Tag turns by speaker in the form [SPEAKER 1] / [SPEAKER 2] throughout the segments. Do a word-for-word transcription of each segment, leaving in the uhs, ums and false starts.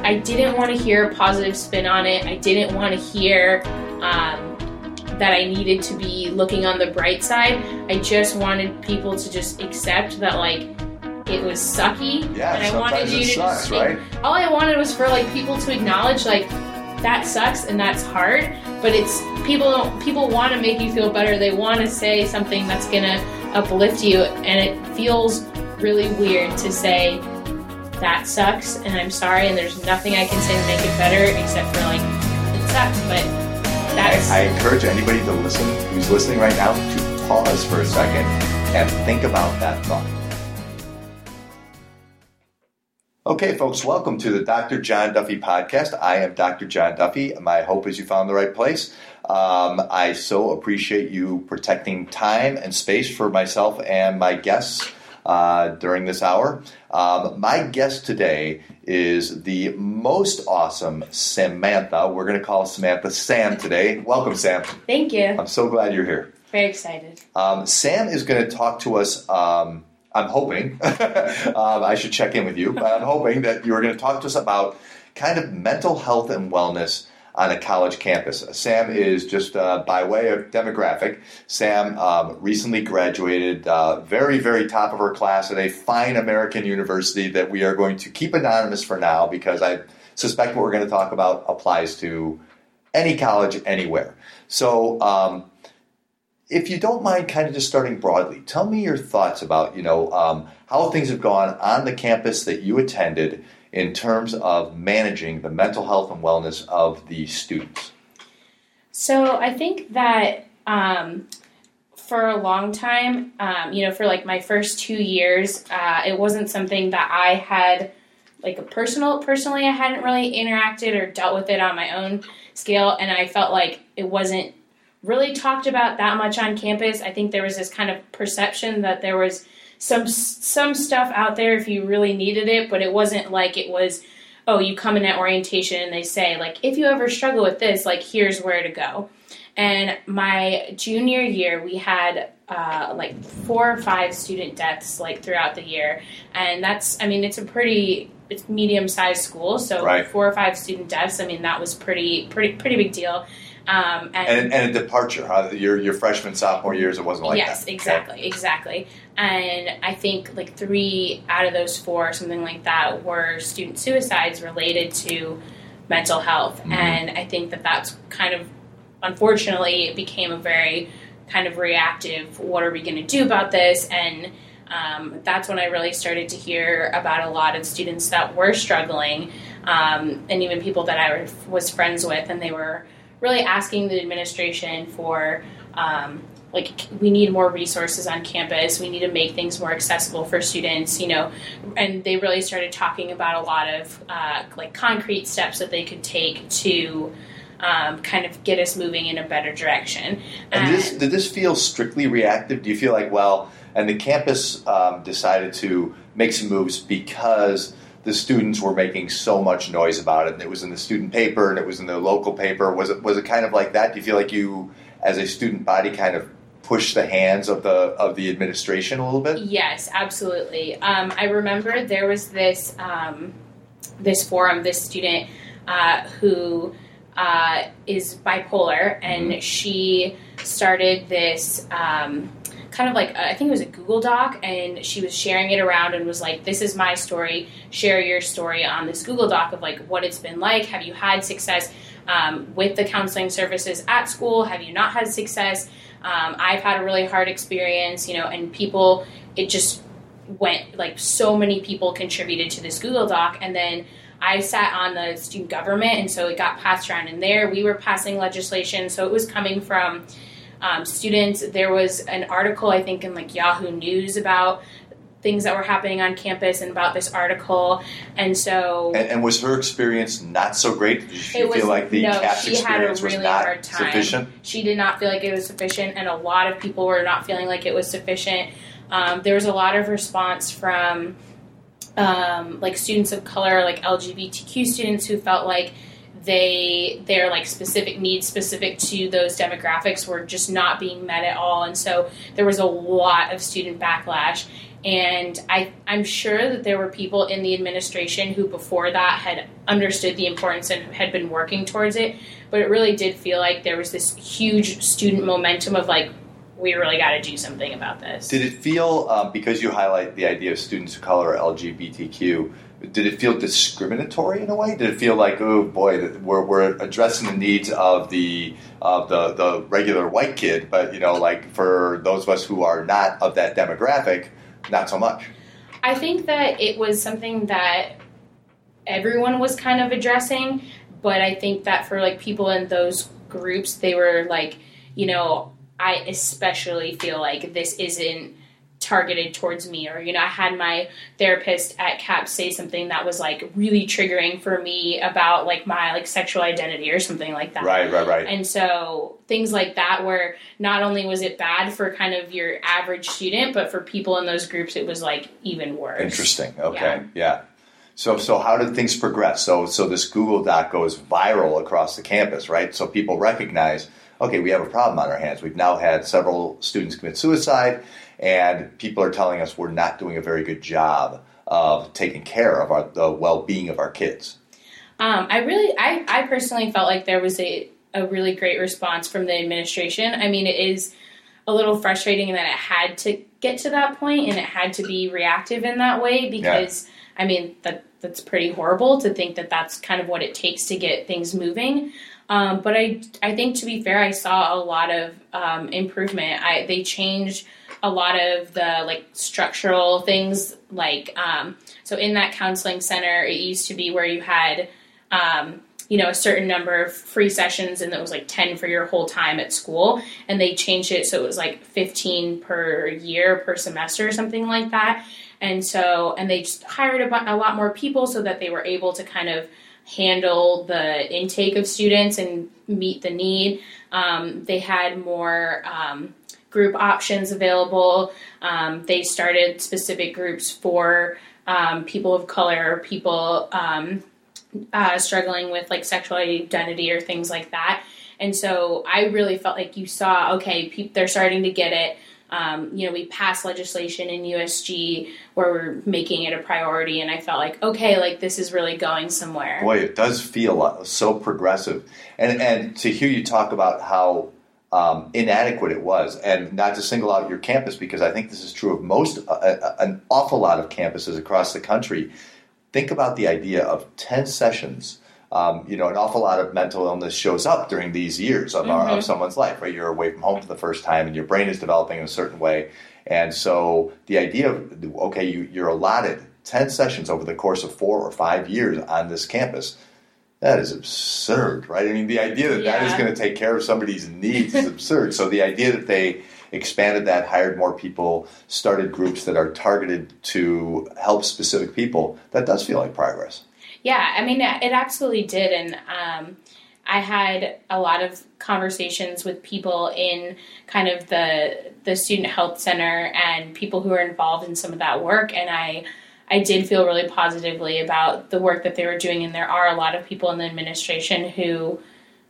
[SPEAKER 1] I didn't want to hear a positive spin on it. I didn't want to hear um, that I needed to be looking on the bright side. I just wanted people to just accept that, like, it was sucky.
[SPEAKER 2] Yeah,
[SPEAKER 1] and I
[SPEAKER 2] sometimes
[SPEAKER 1] wanted you
[SPEAKER 2] it
[SPEAKER 1] to
[SPEAKER 2] sucks,
[SPEAKER 1] just
[SPEAKER 2] right?
[SPEAKER 1] all I wanted was for, like, people to acknowledge, like, that sucks and that's hard, but it's people don't people want to make you feel better. They want to say something that's gonna uplift you, and it feels really weird to say that sucks and I'm sorry and there's nothing I can say to make it better except for, like, it sucks. But that's
[SPEAKER 2] I, I encourage anybody to listen who's listening right now to pause for a second and think about that thought. Okay, folks, welcome to the Doctor John Duffy podcast. I am Doctor John Duffy. My hope is you found the right place. Um, I so appreciate you protecting time and space for myself and my guests uh, during this hour. Um, my guest today is the most awesome Samantha. We're going to call Samantha Sam today. Welcome, Sam.
[SPEAKER 1] Thank you.
[SPEAKER 2] I'm so glad you're here.
[SPEAKER 1] Very excited.
[SPEAKER 2] Um, Sam is going to talk to us. Um, I'm hoping, um, I should check in with you, but I'm hoping that you're going to talk to us about kind of mental health and wellness on a college campus. Sam is just uh, by way of demographic. Sam um, recently graduated, uh, very, very top of her class at a fine American university that we are going to keep anonymous for now because I suspect what we're going to talk about applies to any college anywhere. So, um, if you don't mind kind of just starting broadly, tell me your thoughts about, you know, um, how things have gone on the campus that you attended in terms of managing the mental health and wellness of the students.
[SPEAKER 1] So I think that um, for a long time, um, you know, for like my first two years, uh, it wasn't something that I had like a personal, personally, I hadn't really interacted or dealt with it on my own scale. And I felt like it wasn't really talked about that much on campus. I think there was this kind of perception that there was some some stuff out there if you really needed it, but it wasn't like it was, oh, you come in at orientation and they say, like, if you ever struggle with this, like, here's where to go. And my junior year, we had uh, like four or five student deaths like throughout the year. And that's, I mean, it's a pretty, it's medium-sized school, so
[SPEAKER 2] right.
[SPEAKER 1] four or five student deaths, I mean, that was pretty, pretty, pretty big deal. Um,
[SPEAKER 2] and,
[SPEAKER 1] and,
[SPEAKER 2] and a departure, huh? Your your freshman, sophomore years, it wasn't like
[SPEAKER 1] yes,
[SPEAKER 2] that.
[SPEAKER 1] Yes, exactly, okay. exactly. And I think like three out of those four, something like that, were student suicides related to mental health. Mm-hmm. And I think that that's kind of, unfortunately, it became a very kind of reactive, what are we going to do about this? And um, that's when I really started to hear about a lot of students that were struggling, um, and even people that I was friends with, and they were really asking the administration for, um, like, we need more resources on campus. We need to make things more accessible for students, you know, and they really started talking about a lot of, uh, like, concrete steps that they could take to um, kind of get us moving in a better direction.
[SPEAKER 2] And,
[SPEAKER 1] and
[SPEAKER 2] this, did this feel strictly reactive? Do you feel like, well, and the campus um, decided to make some moves because the students were making so much noise about it, and it was in the student paper, and it was in the local paper. Was it was it kind of like that? Do you feel like you, as a student body, kind of pushed the hands of the of the administration a little bit?
[SPEAKER 1] Yes, absolutely. Um, I remember there was this um, this forum, this student uh, who uh, is bipolar, and mm-hmm. she started this. Um, kind of like, I think it was a Google Doc, and she was sharing it around and was like, this is my story, share your story on this Google Doc of like what it's been like. Have you had success um, with the counseling services at school? Have you not had success? Um, I've had a really hard experience, you know, and people, it just went, like so many people contributed to this Google Doc, and then I sat on the student government, and so it got passed around in there. We were passing legislation, so it was coming from Um, students. There was an article, I think, in like Yahoo News about things that were happening on campus and about this article. And so...
[SPEAKER 2] And, and was her experience not so great? Did she
[SPEAKER 1] was,
[SPEAKER 2] feel like the
[SPEAKER 1] no,
[SPEAKER 2] CAPS experience
[SPEAKER 1] really
[SPEAKER 2] was not
[SPEAKER 1] hard time.
[SPEAKER 2] sufficient?
[SPEAKER 1] She did not feel like it was sufficient, and a lot of people were not feeling like it was sufficient. Um, there was a lot of response from um, like students of color, like L G B T Q students, who felt like they their like specific needs specific to those demographics were just not being met at all. And so there was a lot of student backlash. And I, I'm sure that there were people in the administration who before that had understood the importance and had been working towards it. But it really did feel like there was this huge student momentum of like, we really got to do something about this.
[SPEAKER 2] Did it feel, um, because you highlight the idea of students of color, L G B T Q, did it feel discriminatory in a way? Did it feel like, oh boy, we're we're addressing the needs of the of the, the regular white kid, but you know, like for those of us who are not of that demographic, not so much?
[SPEAKER 1] I think that it was something that everyone was kind of addressing, but I think that for like people in those groups, they were like, you know, I especially feel like this isn't targeted towards me, or, you know, I had my therapist at CAP say something that was like really triggering for me about like my like sexual identity or something like that.
[SPEAKER 2] Right, right, right.
[SPEAKER 1] And so things like that, where not only was it bad for kind of your average student, but for people in those groups, it was like even worse.
[SPEAKER 2] Interesting. Okay.
[SPEAKER 1] Yeah.
[SPEAKER 2] yeah. So, so how did things progress? So, so this Google Doc goes viral across the campus, right? So people recognize, okay, we have a problem on our hands. We've now had several students commit suicide, and people are telling us we're not doing a very good job of taking care of our, the well-being of our kids.
[SPEAKER 1] Um, I really, I, I personally felt like there was a, a really great response from the administration. I mean, it is a little frustrating that it had to get to that point and it had to be reactive in that way because, yeah. I mean, that that's pretty horrible to think that that's kind of what it takes to get things moving. Um, but I, I think, to be fair, I saw a lot of um, improvement. I, they changed a lot of the like structural things, like um, so in that counseling center, it used to be where you had um, you know a certain number of free sessions, and it was like ten for your whole time at school. And they changed it so it was like fifteen per year per semester or something like that. And so and they just hired a, a lot more people so that they were able to kind of handle the intake of students and meet the need. Um, they had more um, group options available. Um, they started specific groups for um, people of color, people um, uh, struggling with like sexual identity or things like that. And so I really felt like you saw, okay, pe- they're starting to get it. Um, you know, we passed legislation in U S G where we're making it a priority, and I felt like, okay, like this is really going somewhere.
[SPEAKER 2] Boy, it does feel so progressive. And and to hear you talk about how um, inadequate it was, and not to single out your campus, because I think this is true of most, uh, an awful lot of campuses across the country. Think about the idea of ten sessions. Um, you know, an awful lot of mental illness shows up during these years of, mm-hmm. of someone's life, right? You're away from home for the first time and your brain is developing in a certain way. And so the idea of, okay, you, you're allotted ten sessions over the course of four or five years on this campus, that is absurd, right? I mean, the idea that yeah. that is going to take care of somebody's needs is absurd. So the idea that they expanded that, hired more people, started groups that are targeted to help specific people, that does feel like progress.
[SPEAKER 1] Yeah, I mean, it absolutely did. And um, I had a lot of conversations with people in kind of the the student health center and people who are involved in some of that work. And I, I did feel really positively about the work that they were doing. And there are a lot of people in the administration who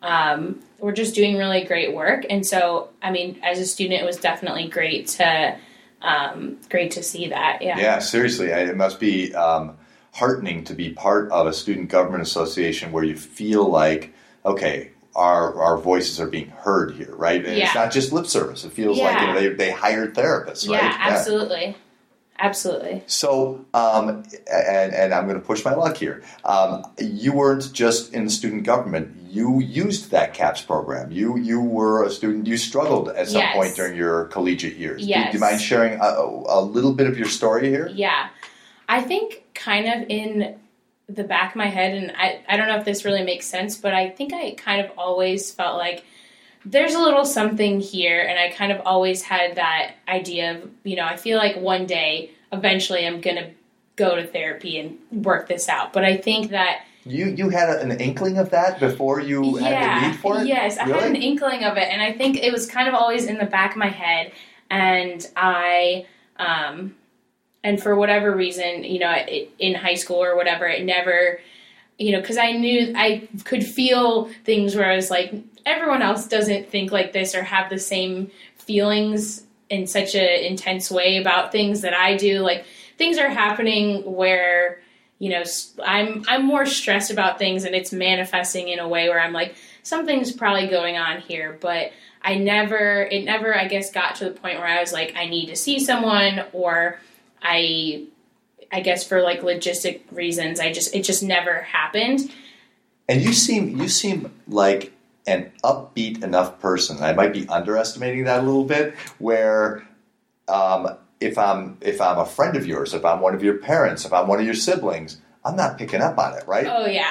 [SPEAKER 1] um, were just doing really great work. And so, I mean, as a student, it was definitely great to um, great to see that. Yeah,
[SPEAKER 2] yeah, seriously. It must be Um heartening to be part of a student government association where you feel like, okay, our our voices are being heard here, right? And yeah. it's not just lip service. It feels yeah. like you know, they they hired therapists, right?
[SPEAKER 1] Yeah, absolutely. Yeah. Absolutely.
[SPEAKER 2] So, um, and, and I'm going to push my luck here. Um, you weren't just in student government. You used that CAPS program. You you were a student. You struggled at some yes. point during your collegiate years.
[SPEAKER 1] Yes.
[SPEAKER 2] Do, do you mind sharing a, a little bit of your story here?
[SPEAKER 1] Yeah. I think kind of in the back of my head, and I, I don't know if this really makes sense, but I think I kind of always felt like there's a little something here, and I kind of always had that idea of, you know, I feel like one day, eventually I'm going to go to therapy and work this out. But I think that...
[SPEAKER 2] You you had a, an inkling of that before you
[SPEAKER 1] yeah,
[SPEAKER 2] had the need for it?
[SPEAKER 1] Yes,
[SPEAKER 2] really?
[SPEAKER 1] I had an inkling of it, and I think it was kind of always in the back of my head, and I... um And for whatever reason, you know, it, in high school or whatever, it never, you know, because I knew I could feel things where I was like, everyone else doesn't think like this or have the same feelings in such an intense way about things that I do. Like, things are happening where, you know, I'm I'm more stressed about things, and it's manifesting in a way where I'm like, something's probably going on here. But I never, it never, I guess, got to the point where I was like, I need to see someone, or I, I guess for like logistic reasons, I just, it just never happened.
[SPEAKER 2] And you seem, you seem like an upbeat enough person. I might be underestimating that a little bit, where um, if I'm if I'm a friend of yours, if I'm one of your parents, if I'm one of your siblings, I'm not picking up on it, right?
[SPEAKER 1] Oh yeah,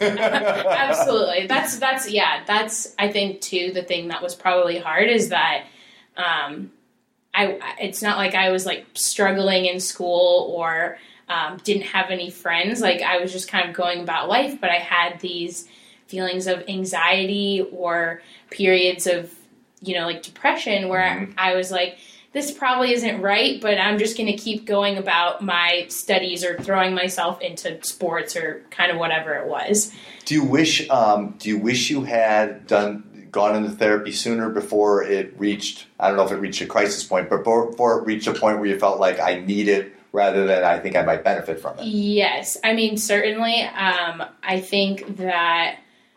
[SPEAKER 1] absolutely. That's that's yeah. That's I think too. The thing that was probably hard is that um, I. It's not like I was like struggling in school or um, didn't have any friends. Like, I was just kind of going about life, but I had these feelings of anxiety or periods of, you know, like depression where mm-hmm. I was like, this probably isn't right, but I'm just going to keep going about my studies or throwing myself into sports or kind of whatever it was.
[SPEAKER 2] Do you wish, um, do you wish you had done, gone into therapy sooner before it reached, I don't know if it reached a crisis point, but before, before it reached a point where you felt like I need it rather than I think I might benefit from it?
[SPEAKER 1] Yes. I mean, certainly. Um, I think that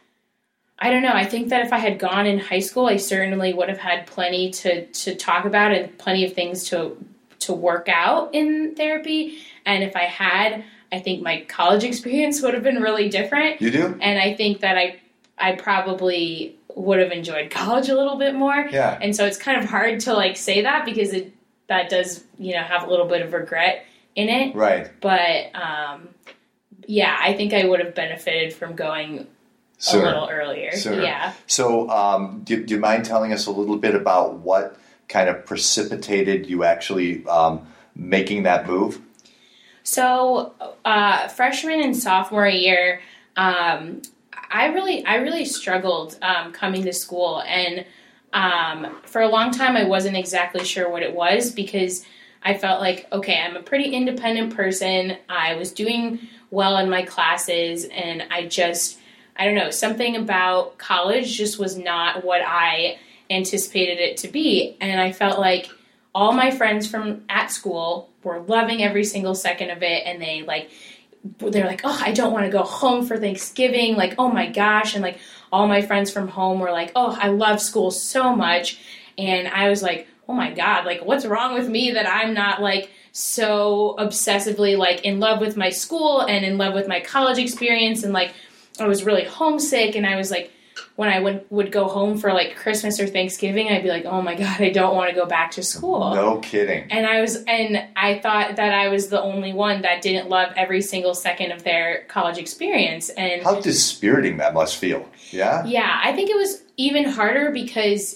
[SPEAKER 1] I don't know. I think that if I had gone in high school, I certainly would have had plenty to, to talk about and plenty of things to to work out in therapy. And if I had, I think my college experience would have been really different.
[SPEAKER 2] You do?
[SPEAKER 1] And I think that I I probably would have enjoyed college a little bit more.
[SPEAKER 2] Yeah.
[SPEAKER 1] And so it's kind of hard to like say that because it that does, you know, have a little bit of regret in it.
[SPEAKER 2] Right.
[SPEAKER 1] But um, yeah, I think I would have benefited from going Sooner. a little earlier.
[SPEAKER 2] Sooner.
[SPEAKER 1] Yeah.
[SPEAKER 2] So um, do, do you mind telling us a little bit about what kind of precipitated you actually um, making that move?
[SPEAKER 1] So uh, freshman and sophomore year, um, I really I really struggled um, coming to school. And um, for a long time, I wasn't exactly sure what it was because I felt like, okay, I'm a pretty independent person. I was doing well in my classes, and I just... I don't know, something about college just was not what I anticipated it to be. And I felt like all my friends from at school were loving every single second of it. And they like, they're like, oh, I don't want to go home for Thanksgiving. Like, oh my gosh. And like all my friends from home were like, oh, I love school so much. And I was like, oh my God, like what's wrong with me that I'm not like so obsessively like in love with my school and in love with my college experience. And like, I was really homesick, and I was like, when I would, would go home for like Christmas or Thanksgiving, I'd be like, oh my God, I don't want to go back to school.
[SPEAKER 2] No kidding.
[SPEAKER 1] And I was, and I thought that I was the only one that didn't love every single second of their college experience. And
[SPEAKER 2] how dispiriting that must feel. Yeah?
[SPEAKER 1] Yeah, I think it was even harder because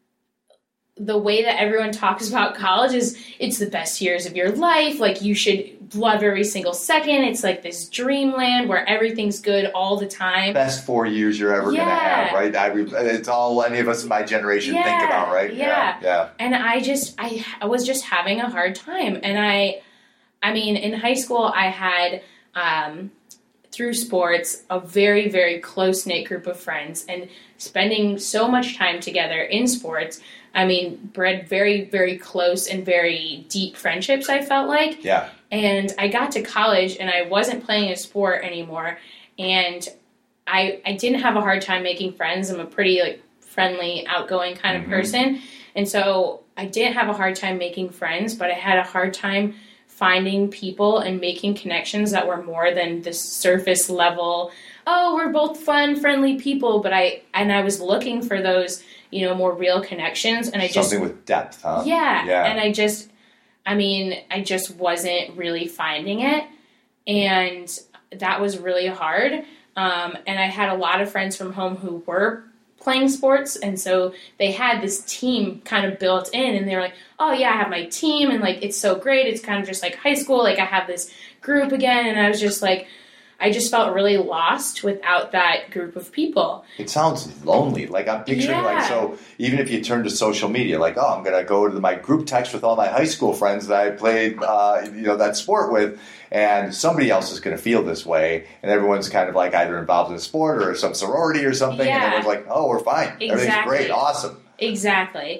[SPEAKER 1] the way that everyone talks about college is it's the best years of your life. Like, you should love every single second. It's like this dreamland where everything's good all the time.
[SPEAKER 2] Best four years you're ever
[SPEAKER 1] yeah.
[SPEAKER 2] going to have, right? I, it's all any of us in my generation
[SPEAKER 1] yeah.
[SPEAKER 2] think about, right?
[SPEAKER 1] Yeah.
[SPEAKER 2] yeah. Yeah.
[SPEAKER 1] And I just, I, I was just having a hard time. And I, I mean, in high school, I had, um, through sports, a very, very close-knit group of friends, and spending so much time together in sports, I mean, bred very, very close and very deep friendships, I felt like.
[SPEAKER 2] Yeah.
[SPEAKER 1] And I got to college, and I wasn't playing a sport anymore, and I I didn't have a hard time making friends. I'm a pretty, like, friendly, outgoing kind of mm-hmm. person, and so I didn't have a hard time making friends, but I had a hard time finding people and making connections that were more than the surface level, oh, we're both fun, friendly people, but I, and I was looking for those, you know, more real connections, and I
[SPEAKER 2] Something
[SPEAKER 1] just...
[SPEAKER 2] Something with depth, huh?
[SPEAKER 1] Yeah,
[SPEAKER 2] yeah,
[SPEAKER 1] and I just, I mean, I just wasn't really finding it, and that was really hard, um, and I had a lot of friends from home who were playing sports, and so they had this team kind of built in, and they were like, oh yeah, I have my team, and like, it's so great, it's kind of just like high school, like I have this group again, and I was just like, I just felt really lost without that group of people.
[SPEAKER 2] It sounds lonely. Like, I'm picturing,
[SPEAKER 1] yeah.
[SPEAKER 2] like, so even if you turn to social media, like, oh, I'm going to go to my group text with all my high school friends that I played, uh, you know, that sport with, and somebody else is going to feel this way, and everyone's kind of like either involved in a sport or some sorority or something,
[SPEAKER 1] yeah.
[SPEAKER 2] and everyone's like, oh, we're fine.
[SPEAKER 1] Exactly.
[SPEAKER 2] Everything's great, awesome.
[SPEAKER 1] Exactly.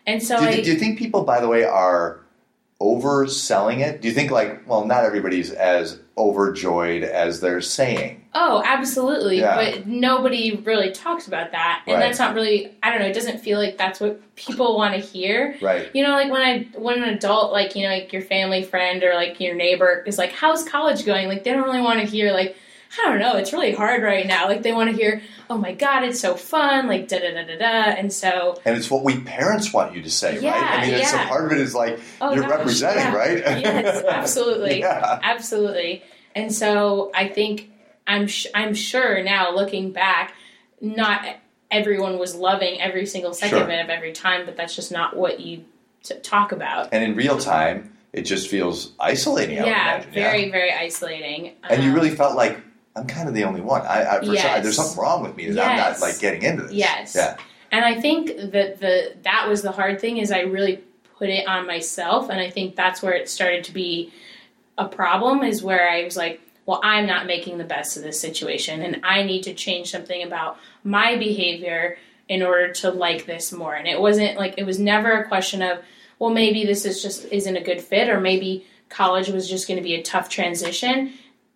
[SPEAKER 1] And so
[SPEAKER 2] do,
[SPEAKER 1] I,
[SPEAKER 2] do you think people, by the way, are overselling it? Do you think like, well, not everybody's as overjoyed as they're saying?
[SPEAKER 1] Oh, absolutely.
[SPEAKER 2] Yeah.
[SPEAKER 1] But nobody really talks about that. And
[SPEAKER 2] Right.
[SPEAKER 1] that's not really, I don't know, it doesn't feel like that's what people want to hear.
[SPEAKER 2] Right.
[SPEAKER 1] You know, like when I, when an adult, like, you know, like your family friend or like your neighbor is like, how's college going? Like, they don't really want to hear like, I don't know, it's really hard right now. Like, they want to hear, oh my God, it's so fun, like, da-da-da-da-da. And so...
[SPEAKER 2] And it's what we parents want you to say,
[SPEAKER 1] yeah,
[SPEAKER 2] right? I mean, it's,
[SPEAKER 1] yeah.
[SPEAKER 2] so part of it is like,
[SPEAKER 1] oh,
[SPEAKER 2] you're
[SPEAKER 1] gosh,
[SPEAKER 2] representing,
[SPEAKER 1] yeah.
[SPEAKER 2] right?
[SPEAKER 1] Yes, absolutely.
[SPEAKER 2] yeah.
[SPEAKER 1] Absolutely. And so I think, I'm sh- I'm sure now, looking back, not everyone was loving every single second
[SPEAKER 2] Sure.
[SPEAKER 1] of it of every time, but that's just not what you t- talk about.
[SPEAKER 2] And in real time, it just feels isolating, I would
[SPEAKER 1] Yeah,
[SPEAKER 2] imagine.
[SPEAKER 1] very,
[SPEAKER 2] yeah?
[SPEAKER 1] very isolating.
[SPEAKER 2] And you
[SPEAKER 1] Um,
[SPEAKER 2] really felt like, I'm kind of the only one. I, I for
[SPEAKER 1] Yes.
[SPEAKER 2] sure, there's something wrong with me that I'm
[SPEAKER 1] Yes.
[SPEAKER 2] not like getting into this.
[SPEAKER 1] Yes.
[SPEAKER 2] Yeah.
[SPEAKER 1] And I think that the that was the hard thing is I really put it on myself, and I think that's where it started to be a problem is where I was like, well, I'm not making the best of this situation, and I need to change something about my behavior in order to like this more. And it wasn't like it was never a question of, well, maybe this is just isn't a good fit, or maybe college was just going to be a tough transition.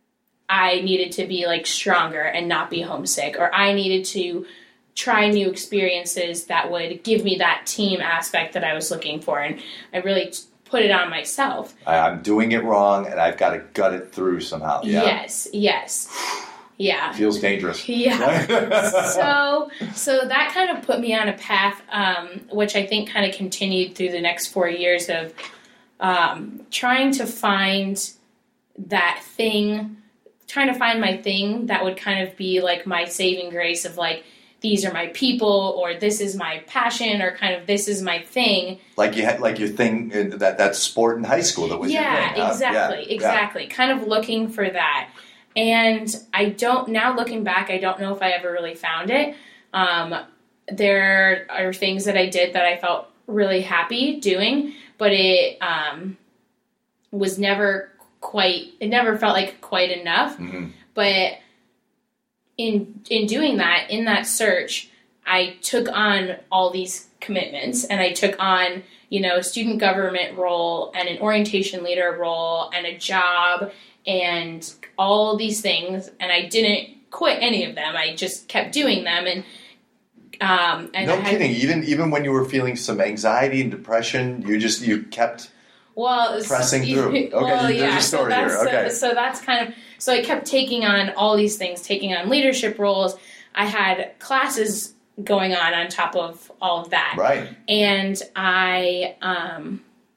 [SPEAKER 1] I needed to be like stronger and not be homesick, or I needed to try new experiences that would give me that team aspect that I was looking for. And I really t- put it on myself.
[SPEAKER 2] I, I'm doing it wrong, and I've got to gut it through somehow. Yeah.
[SPEAKER 1] Yes, yes. Yeah.
[SPEAKER 2] Feels dangerous.
[SPEAKER 1] Yeah. so so that kind of put me on a path, um, which I think kind of continued through the next four years of um, trying to find that thing, trying to find my thing that would kind of be like my saving grace of like, these are my people, or this is my passion, or kind of this is my thing.
[SPEAKER 2] Like you had, like your thing in that that sport in high school that was
[SPEAKER 1] yeah,
[SPEAKER 2] your thing. Huh?
[SPEAKER 1] Exactly,
[SPEAKER 2] yeah,
[SPEAKER 1] exactly. Kind of looking for that. And I don't, now looking back, I don't know if I ever really found it. Um, there are things that I did that I felt really happy doing, but it um, was never quite, it never felt like quite enough.
[SPEAKER 2] Mm-hmm.
[SPEAKER 1] But in in doing that, in that search, I took on all these commitments, and I took on, you know, a student government role and an orientation leader role and a job and all these things, and I didn't quit any of them. I just kept doing them, and um, and
[SPEAKER 2] no
[SPEAKER 1] I had,
[SPEAKER 2] kidding. Even even when you were feeling some anxiety and depression, you just you kept
[SPEAKER 1] well
[SPEAKER 2] pressing through. Okay,
[SPEAKER 1] well,
[SPEAKER 2] there's
[SPEAKER 1] yeah,
[SPEAKER 2] a story
[SPEAKER 1] so that's,
[SPEAKER 2] here. Okay,
[SPEAKER 1] so, so that's kind of so I kept taking on all these things, taking on leadership roles. I had classes going on on top of all of that,
[SPEAKER 2] right?
[SPEAKER 1] And I um,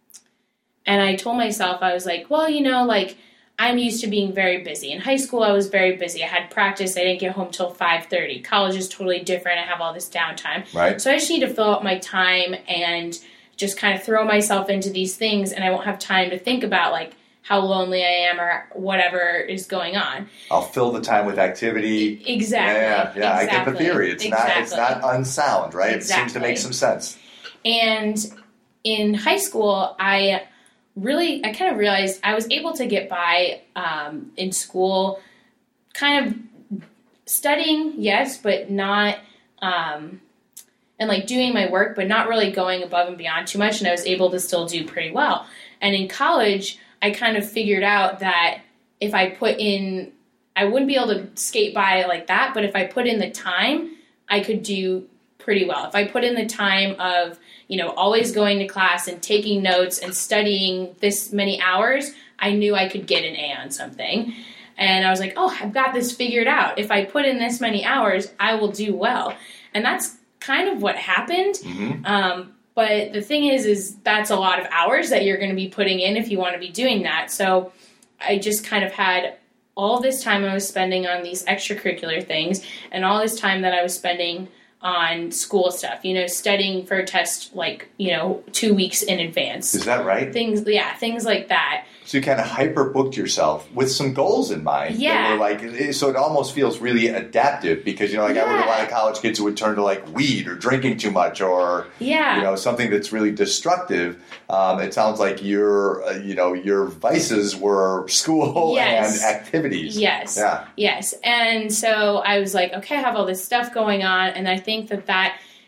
[SPEAKER 1] and I told myself, I was like, well, you know, like, I'm used to being very busy. In high school, I was very busy. I had practice. I didn't get home till five thirty. College is totally different. I have all this downtime.
[SPEAKER 2] Right.
[SPEAKER 1] So I just need to fill up my time and just kind of throw myself into these things, and I won't have time to think about, like, how lonely I am or whatever is going on.
[SPEAKER 2] I'll fill the time with activity.
[SPEAKER 1] Exactly.
[SPEAKER 2] Yeah, yeah.
[SPEAKER 1] Exactly.
[SPEAKER 2] I get the theory. It's
[SPEAKER 1] exactly.
[SPEAKER 2] not. It's not unsound, right?
[SPEAKER 1] Exactly.
[SPEAKER 2] It seems to make some sense.
[SPEAKER 1] And in high school, I really, I kind of realized I was able to get by um, in school, kind of studying, yes, but not, um, and like doing my work, but not really going above and beyond too much, and I was able to still do pretty well. And in college, I kind of figured out that if I put in, I wouldn't be able to skate by like that, but if I put in the time, I could do pretty well. If I put in the time of, you know, always going to class and taking notes and studying this many hours, I knew I could get an A on something. And I was like, oh, I've got this figured out. If I put in this many hours, I will do well. And that's kind of what happened.
[SPEAKER 2] Mm-hmm.
[SPEAKER 1] Um, but the thing is, is that's a lot of hours that you're going to be putting in if you want to be doing that. So I just kind of had all this time I was spending on these extracurricular things, and all this time that I was spending on school stuff, you know, studying for a test, like, you know, two weeks in advance.
[SPEAKER 2] Is that right?
[SPEAKER 1] Things, yeah, things like that.
[SPEAKER 2] So you kind of hyper booked yourself with some goals in mind.
[SPEAKER 1] Yeah.
[SPEAKER 2] That were like, so it almost feels really adaptive because, you know, like
[SPEAKER 1] yeah.
[SPEAKER 2] I would a lot of college kids who would turn to like weed or drinking too much or,
[SPEAKER 1] yeah.
[SPEAKER 2] you know, something that's really destructive. Um, it sounds like your, uh, you know, your vices were school
[SPEAKER 1] yes.
[SPEAKER 2] and activities.
[SPEAKER 1] Yes.
[SPEAKER 2] Yeah.
[SPEAKER 1] Yes. And so I was like, okay, I have all this stuff going on. And I think that that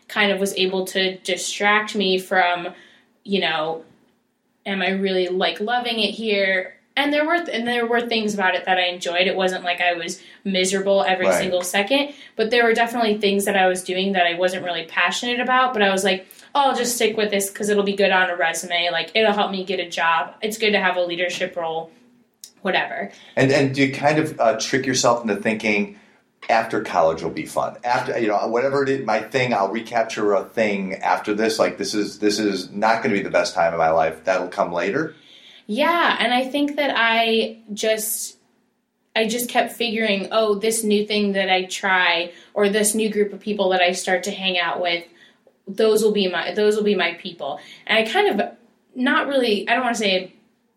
[SPEAKER 1] kind of was able to distract me from, you know, am I really like loving it here? And there were th- and there were things about it that I enjoyed. It wasn't like I was miserable every
[SPEAKER 2] Right.
[SPEAKER 1] single second, but there were definitely things that I was doing that I wasn't really passionate about. But I was like, oh, I'll just stick with this because it'll be good on a resume. Like, it'll help me get a job. It's good to have a leadership role, whatever.
[SPEAKER 2] And and do you kind of uh, trick yourself into thinking after college will be fun? After, you know, whatever it is, my thing, I'll recapture a thing after this. Like, this is this is not going to be the best time of my life. That'll come later.
[SPEAKER 1] Yeah, and I think that I just I just kept figuring, oh, this new thing that I try, or this new group of people that I start to hang out with, those will be my those will be my people. And I kind of not really I don't want to say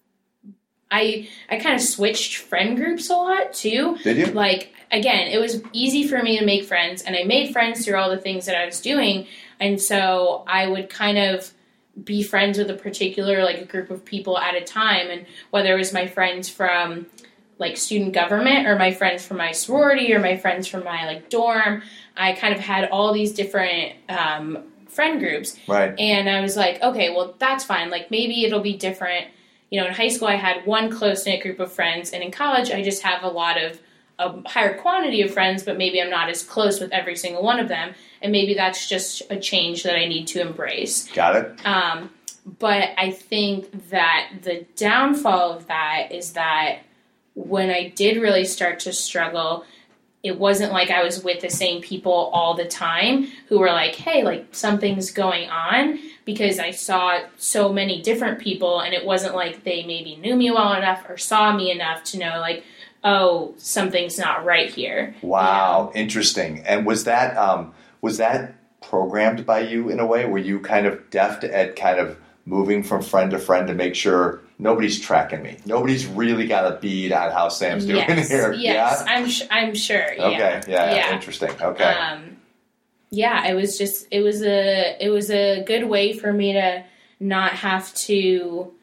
[SPEAKER 1] I I kind of switched friend groups a lot too.
[SPEAKER 2] Did you?
[SPEAKER 1] Like, again, it was easy for me to make friends, and I made friends through all the things that I was doing, and so I would kind of be friends with a particular, like, a group of people at a time, and whether it was my friends from, like, student government, or my friends from my sorority, or my friends from my, like, dorm, I kind of had all these different um, friend groups.
[SPEAKER 2] Right.
[SPEAKER 1] And I was like, okay, well, that's fine. Like, maybe it'll be different. You know, in high school, I had one close-knit group of friends, and in college, I just have a lot of a higher quantity of friends, but maybe I'm not as close with every single one of them, and maybe that's just a change that I need to embrace.
[SPEAKER 2] Got it.
[SPEAKER 1] Um, but I think that the downfall of that is that when I did really start to struggle, it wasn't like I was with the same people all the time who were like, hey, like, something's going on, because I saw so many different people, and it wasn't like they maybe knew me well enough or saw me enough to know, like, oh, something's not right here.
[SPEAKER 2] Wow,
[SPEAKER 1] You know?
[SPEAKER 2] Interesting. And was that um, was that programmed by you in a way? Were you kind of deft at kind of moving from friend to friend to make sure nobody's tracking me? Nobody's really got a bead on how Sam's doing
[SPEAKER 1] yes,
[SPEAKER 2] here.
[SPEAKER 1] Yes,
[SPEAKER 2] Yeah?
[SPEAKER 1] I'm sh- I'm sure. Yeah.
[SPEAKER 2] Okay. Yeah,
[SPEAKER 1] yeah.
[SPEAKER 2] Interesting. Okay.
[SPEAKER 1] Um, yeah, it was just it was a it was a good way for me to not have to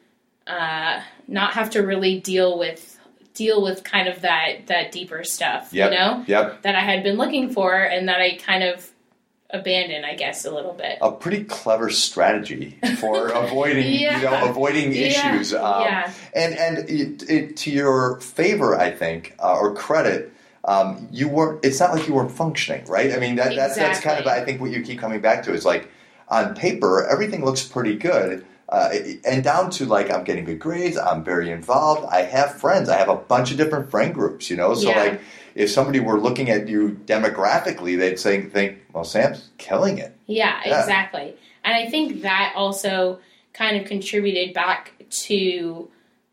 [SPEAKER 1] uh, not have to really deal with deal with kind of that that deeper stuff.
[SPEAKER 2] Yep.
[SPEAKER 1] You know,
[SPEAKER 2] Yep.
[SPEAKER 1] that I had been looking for, and that I kind of abandoned, I guess, a little bit.
[SPEAKER 2] A pretty clever strategy for avoiding,
[SPEAKER 1] Yeah.
[SPEAKER 2] you know, avoiding
[SPEAKER 1] Yeah.
[SPEAKER 2] issues. Um,
[SPEAKER 1] Yeah.
[SPEAKER 2] And and it, it, to your favor, I think, uh, or credit, um, you weren't. It's not like you weren't functioning, right? I mean, that, that's that's kind of,
[SPEAKER 1] Exactly.
[SPEAKER 2] I think, what you keep coming back to is like, on paper, everything looks pretty good. Uh, and down to, like, I'm getting good grades, I'm very involved, I have friends, I have a bunch of different friend groups, you know? So,
[SPEAKER 1] Yeah.
[SPEAKER 2] like, if somebody were looking at you demographically, they'd say, think, well, Sam's killing it.
[SPEAKER 1] Yeah,
[SPEAKER 2] Yeah.
[SPEAKER 1] exactly. And I think that also kind of contributed back to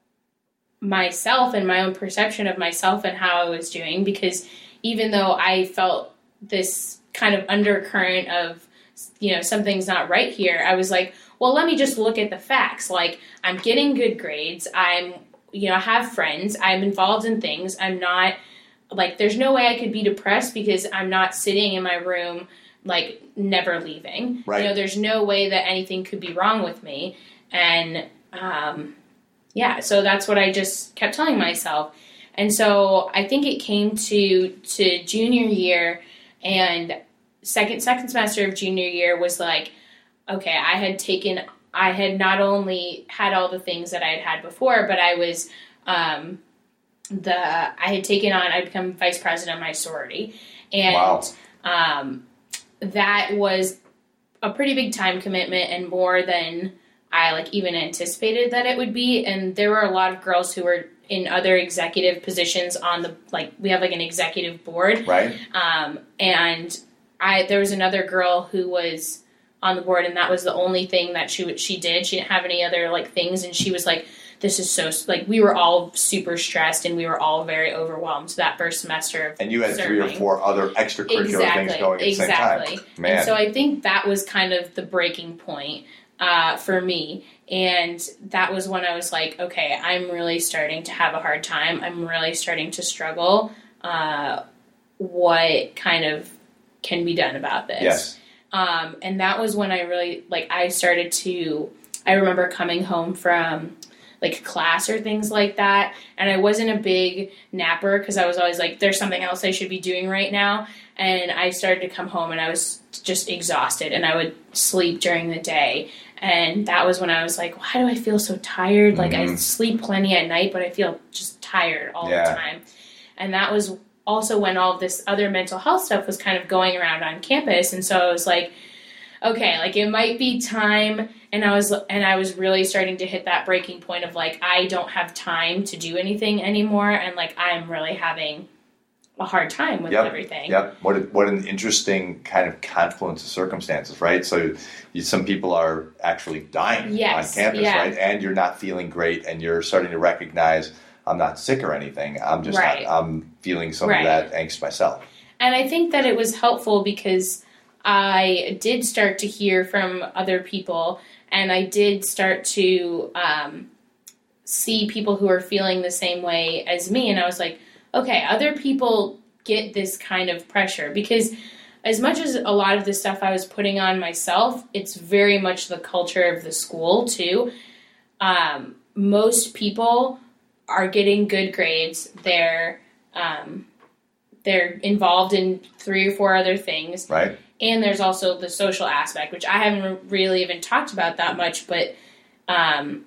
[SPEAKER 1] myself and my own perception of myself and how I was doing, because even though I felt this kind of undercurrent of, you know, something's not right here, I was like, well, let me just look at the facts. Like, I'm getting good grades. I'm, you know, I have friends. I'm involved in things. I'm not, like, there's no way I could be depressed because I'm not sitting in my room, like, never leaving.
[SPEAKER 2] Right.
[SPEAKER 1] You know, there's no way that anything could be wrong with me. And, um, yeah, so that's what I just kept telling myself. And so I think it came to, to junior year, and second, second semester of junior year was like, okay, I had taken, I had not only had all the things that I had had before, but I was, um, the, I had taken on, I'd become vice president of my sorority. And,
[SPEAKER 2] Wow.
[SPEAKER 1] um, that was a pretty big time commitment, and more than I, like, even anticipated that it would be. And there were a lot of girls who were in other executive positions on the, like, we have, like, an executive board.
[SPEAKER 2] Right?
[SPEAKER 1] Um, and I, there was another girl who was on the board, and that was the only thing that she she did. She didn't have any other, like, things, and she was like, this is so, like, we were all super stressed, and we were all very overwhelmed that first semester of
[SPEAKER 2] And you had
[SPEAKER 1] serving.
[SPEAKER 2] three or four other extracurricular
[SPEAKER 1] exactly,
[SPEAKER 2] things going at the
[SPEAKER 1] exactly.
[SPEAKER 2] same time. Man.
[SPEAKER 1] And so I think that was kind of the breaking point uh, for me, and that was when I was like, okay, I'm really starting to have a hard time. I'm really starting to struggle. Uh, what kind of can be done about this?
[SPEAKER 2] Yes.
[SPEAKER 1] Um, and that was when I really, like, I started to, I remember coming home from, like class or things like that. And I wasn't a big napper because I was always like, there's something else I should be doing right now. And I started to come home and I was just exhausted and I would sleep during the day. And that was when I was like, why do I feel so tired? Like mm-hmm. I sleep plenty at night, but I feel just tired all yeah. the time. And that was also when all of this other mental health stuff was kind of going around on campus. And so I was like, okay, like it might be time. And I was, and I was really starting to hit that breaking point of like, I don't have time to do anything anymore. And like, I'm really having a hard time with
[SPEAKER 2] yep.
[SPEAKER 1] everything.
[SPEAKER 2] Yep. What a, what an interesting kind of confluence of circumstances, right? So you, some people are actually dying
[SPEAKER 1] yes.
[SPEAKER 2] on campus,
[SPEAKER 1] yeah.
[SPEAKER 2] right? And you're not feeling great and you're starting to recognize I'm not sick or anything. I'm just
[SPEAKER 1] right.
[SPEAKER 2] not, I'm feeling some
[SPEAKER 1] right.
[SPEAKER 2] of that angst myself.
[SPEAKER 1] And I think that it was helpful because I did start to hear from other people and I did start to um, see people who are feeling the same way as me. And I was like, okay, other people get this kind of pressure because as much as a lot of the stuff I was putting on myself, it's very much the culture of the school too. Um, most people are getting good grades. They're um, they're involved in three or four other things.
[SPEAKER 2] Right.
[SPEAKER 1] And there's also the social aspect, which I haven't really even talked about that much, but um,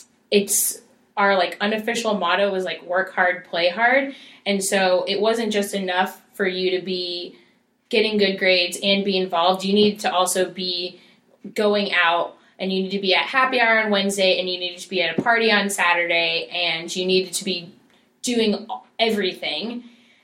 [SPEAKER 1] it's our like unofficial motto was like work hard, play hard. And so it wasn't just enough for you to be getting good grades and be involved. You needed to also be going out and you need to be at happy hour on Wednesday and you needed to be at a party on Saturday and you needed to be doing everything.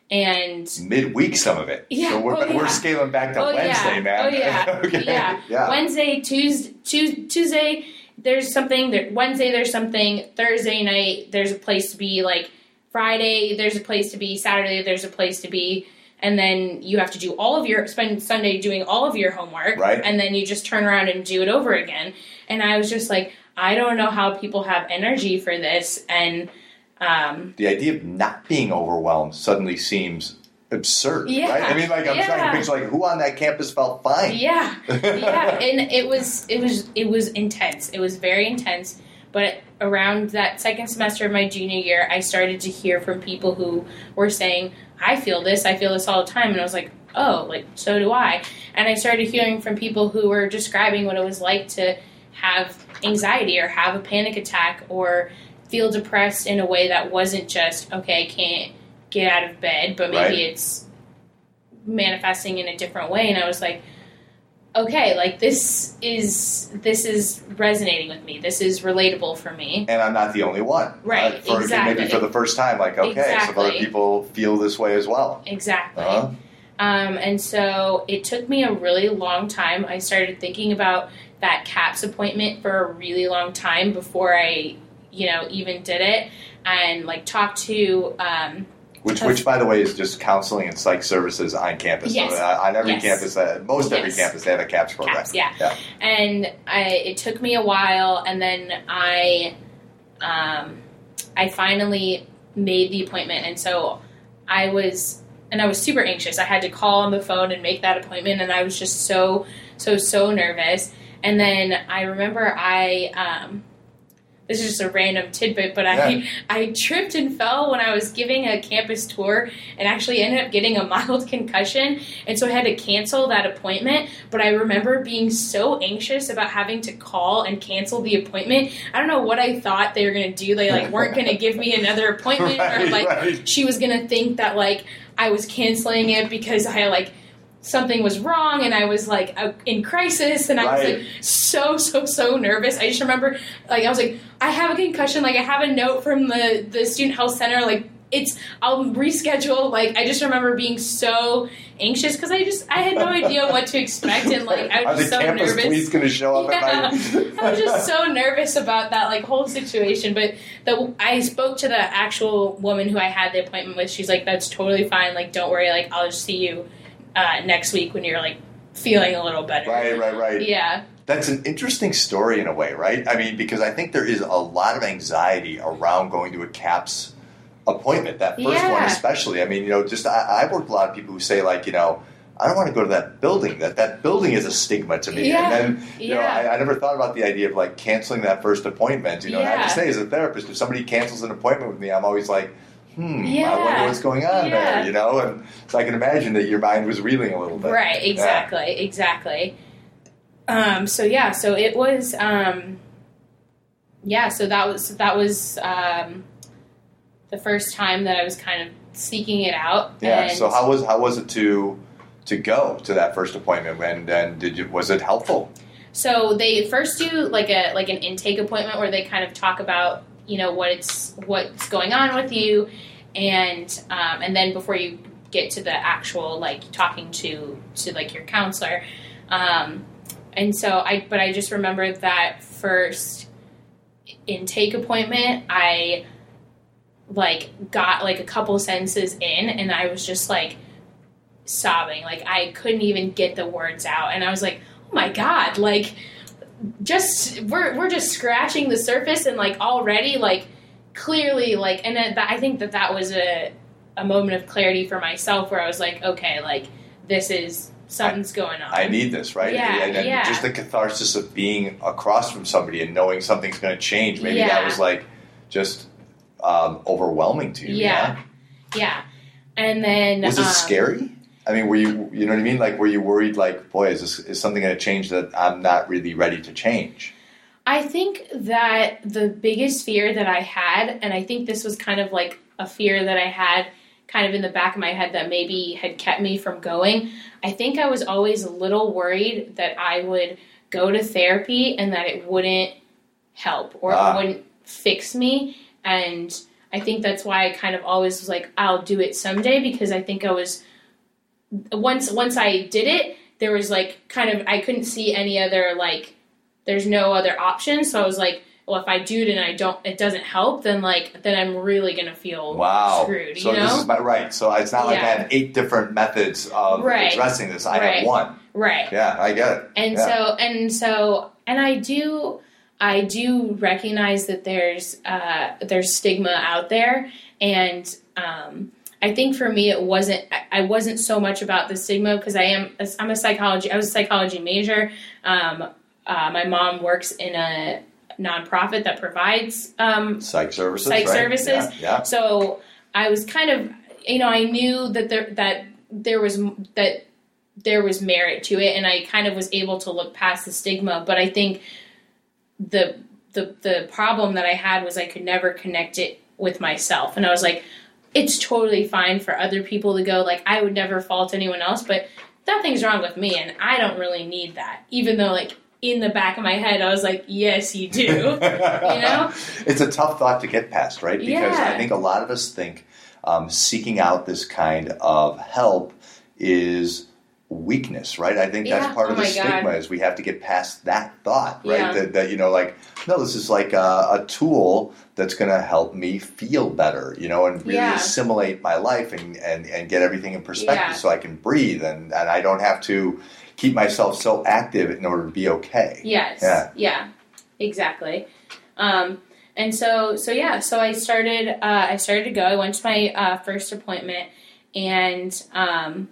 [SPEAKER 1] And
[SPEAKER 2] midweek, some of it.
[SPEAKER 1] Yeah,
[SPEAKER 2] so we're,
[SPEAKER 1] oh, yeah.
[SPEAKER 2] we're scaling back to
[SPEAKER 1] oh,
[SPEAKER 2] Wednesday,
[SPEAKER 1] yeah.
[SPEAKER 2] man.
[SPEAKER 1] Oh, yeah.
[SPEAKER 2] okay.
[SPEAKER 1] yeah.
[SPEAKER 2] yeah.
[SPEAKER 1] Wednesday, Tuesday, Tuesday, there's something. There, Wednesday, there's something. Thursday night, there's a place to be. Like, Friday, there's a place to be. Saturday, there's a place to be. And then you have to do all of your, spend Sunday doing all of your homework.
[SPEAKER 2] Right.
[SPEAKER 1] And then you just turn around and do it over again. And I was just like, I don't know how people have energy for this. And Um,
[SPEAKER 2] the idea of not being overwhelmed suddenly seems absurd,
[SPEAKER 1] yeah,
[SPEAKER 2] right? I mean, like I'm
[SPEAKER 1] yeah.
[SPEAKER 2] trying to picture like who on that campus felt fine.
[SPEAKER 1] Yeah, yeah, and it was it was it was intense. It was very intense. But around that second semester of my junior year, I started to hear from people who were saying, "I feel this. I feel this all the time," and I was like, "Oh, like so do I." And I started hearing from people who were describing what it was like to have anxiety or have a panic attack or feel depressed in a way that wasn't just, okay, I can't get out of bed, but maybe
[SPEAKER 2] right.
[SPEAKER 1] it's manifesting in a different way. And I was like, okay, like this is this is resonating with me. This is relatable for me.
[SPEAKER 2] And I'm not the only one.
[SPEAKER 1] Right,
[SPEAKER 2] uh, for,
[SPEAKER 1] exactly.
[SPEAKER 2] Maybe for the first time, like, okay,
[SPEAKER 1] exactly.
[SPEAKER 2] some other people feel this way as well.
[SPEAKER 1] Exactly.
[SPEAKER 2] Uh-huh.
[SPEAKER 1] Um, and so it took me a really long time. I started thinking about that CAPS appointment for a really long time before I you know, even did it and like talked to, um,
[SPEAKER 2] which, which by the way, is just counseling and psych services on campus.
[SPEAKER 1] Yes.
[SPEAKER 2] So, uh, on every
[SPEAKER 1] yes.
[SPEAKER 2] campus, uh, most
[SPEAKER 1] yes.
[SPEAKER 2] every campus, they have a CAPS program.
[SPEAKER 1] CAPS, yeah.
[SPEAKER 2] yeah.
[SPEAKER 1] And I, it took me a while, and then I, um, I finally made the appointment, and so I was, and I was super anxious. I had to call on the phone and make that appointment, and I was just so, so, so nervous. And then I remember I, um, this is just a random tidbit, but I
[SPEAKER 2] yeah.
[SPEAKER 1] I tripped and fell when I was giving a campus tour and actually ended up getting a mild concussion. And so I had to cancel that appointment. But I remember being so anxious about having to call and cancel the appointment. I don't know what I thought they were going to do. They like weren't going to give me another appointment
[SPEAKER 2] right,
[SPEAKER 1] or like
[SPEAKER 2] right.
[SPEAKER 1] she was going to think that like I was canceling it because I like something was wrong and I was like in crisis and I
[SPEAKER 2] right.
[SPEAKER 1] was like so, so, so nervous. I just remember like I was like, I have a concussion, like I have a note from the, the student health center, like it's, I'll reschedule. Like I just remember being so anxious because I just, I had no idea what to expect and like I was just so nervous.
[SPEAKER 2] Are the campus police going to show up
[SPEAKER 1] yeah.
[SPEAKER 2] at night?
[SPEAKER 1] I was just so nervous about that like whole situation. But the, I spoke to the actual woman who I had the appointment with. She's like, that's totally fine. Like, don't worry. Like, I'll just see you Uh, next week when you're like feeling a little better.
[SPEAKER 2] Right, right, right.
[SPEAKER 1] Yeah.
[SPEAKER 2] That's an interesting story in a way, right? I mean, because I think there is a lot of anxiety around going to a CAPS appointment, that first
[SPEAKER 1] yeah.
[SPEAKER 2] one especially. I mean, you know, just I, I've worked with a lot of people who say like, you know, I don't want to go to that building. That that building is a stigma to me.
[SPEAKER 1] Yeah.
[SPEAKER 2] And then, you
[SPEAKER 1] yeah.
[SPEAKER 2] know, I, I never thought about the idea of like canceling that first appointment. You know,
[SPEAKER 1] yeah.
[SPEAKER 2] and I have to say, as a therapist, if somebody cancels an appointment with me, I'm always like, hmm,
[SPEAKER 1] yeah.
[SPEAKER 2] I wonder what's going on
[SPEAKER 1] yeah.
[SPEAKER 2] there. You know, and so I can imagine that your mind was reeling a little bit.
[SPEAKER 1] Right. Exactly. Yeah. Exactly. Um. So yeah. So it was. Um. Yeah. So that was that was um, the first time that I was kind of seeking it out.
[SPEAKER 2] Yeah.
[SPEAKER 1] And
[SPEAKER 2] so how was how was it to to go to that first appointment? And then did you was it helpful?
[SPEAKER 1] So they first do like a like an intake appointment where they kind of talk about, you know, what it's what's going on with you, and um, and then before you get to the actual like talking to to like your counselor, um, and so I but I just remember that first intake appointment, I like got like a couple sentences in, and I was just like sobbing, like I couldn't even get the words out, and I was like, oh my god, like just we're we're just scratching the surface, and like already like clearly like, and that, I think that that was a a moment of clarity for myself where I was like, okay, like this is something's going on.
[SPEAKER 2] I need this, right?
[SPEAKER 1] Yeah,
[SPEAKER 2] and, and
[SPEAKER 1] yeah.
[SPEAKER 2] just the catharsis of being across from somebody and knowing something's going to change. Maybe
[SPEAKER 1] yeah.
[SPEAKER 2] that was like just um, overwhelming to you.
[SPEAKER 1] Yeah, yeah. yeah. And then
[SPEAKER 2] was it
[SPEAKER 1] um,
[SPEAKER 2] scary? I mean, were you, you know what I mean? Like, were you worried, like, boy, is this is something going to change that I'm not really ready to change?
[SPEAKER 1] I think that the biggest fear that I had, and I think this was kind of like a fear that I had kind of in the back of my head that maybe had kept me from going, I think I was always a little worried that I would go to therapy and that it wouldn't help or
[SPEAKER 2] ah.
[SPEAKER 1] it wouldn't fix me. And I think that's why I kind of always was like, I'll do it someday, because I think I was... Once once I did it, there was like kind of, I couldn't see any other, like, there's no other option. So I was like, well, if I do it and I don't, it doesn't help, then like, then I'm really going to feel
[SPEAKER 2] wow.
[SPEAKER 1] screwed,
[SPEAKER 2] so
[SPEAKER 1] you know?
[SPEAKER 2] this is my, right. So it's not like
[SPEAKER 1] yeah.
[SPEAKER 2] I have eight different methods of
[SPEAKER 1] right.
[SPEAKER 2] addressing this. I
[SPEAKER 1] right.
[SPEAKER 2] have one.
[SPEAKER 1] Right.
[SPEAKER 2] Yeah, I get it.
[SPEAKER 1] And
[SPEAKER 2] yeah.
[SPEAKER 1] so, and so, and I do, I do recognize that there's, uh, there's stigma out there. And, um, I think for me, it wasn't, I wasn't so much about the stigma, because I am, I'm a psychology, I was a psychology major. Um, uh, my mom works in a nonprofit that provides, um,
[SPEAKER 2] psych services,
[SPEAKER 1] psych
[SPEAKER 2] right?
[SPEAKER 1] services.
[SPEAKER 2] Yeah, yeah.
[SPEAKER 1] So I was kind of, you know, I knew that there, that there was, that there was merit to it, and I kind of was able to look past the stigma. But I think the, the, the problem that I had was I could never connect it with myself. And I was like, it's totally fine for other people to go, like, I would never fault anyone else, but nothing's wrong with me, and I don't really need that. Even though, like, in the back of my head, I was like, yes, you do. You know?
[SPEAKER 2] It's a tough thought to get past, right? Because
[SPEAKER 1] yeah.
[SPEAKER 2] I think a lot of us think um, seeking out this kind of help is weakness, right? I think that's
[SPEAKER 1] yeah.
[SPEAKER 2] part
[SPEAKER 1] oh
[SPEAKER 2] of the stigma
[SPEAKER 1] God.
[SPEAKER 2] is we have to get past that thought, right?
[SPEAKER 1] Yeah.
[SPEAKER 2] That, that, you know, like, no, this is like a, a tool that's going to help me feel better, you know, and really
[SPEAKER 1] yeah.
[SPEAKER 2] assimilate my life and, and, and get everything in perspective
[SPEAKER 1] yeah.
[SPEAKER 2] so I can breathe and, and I don't have to keep myself so active in order to be okay.
[SPEAKER 1] Yes.
[SPEAKER 2] Yeah.
[SPEAKER 1] Yeah. Exactly. Um, and so, so yeah, so I started, uh, I started to go. I went to my uh, first appointment, and um,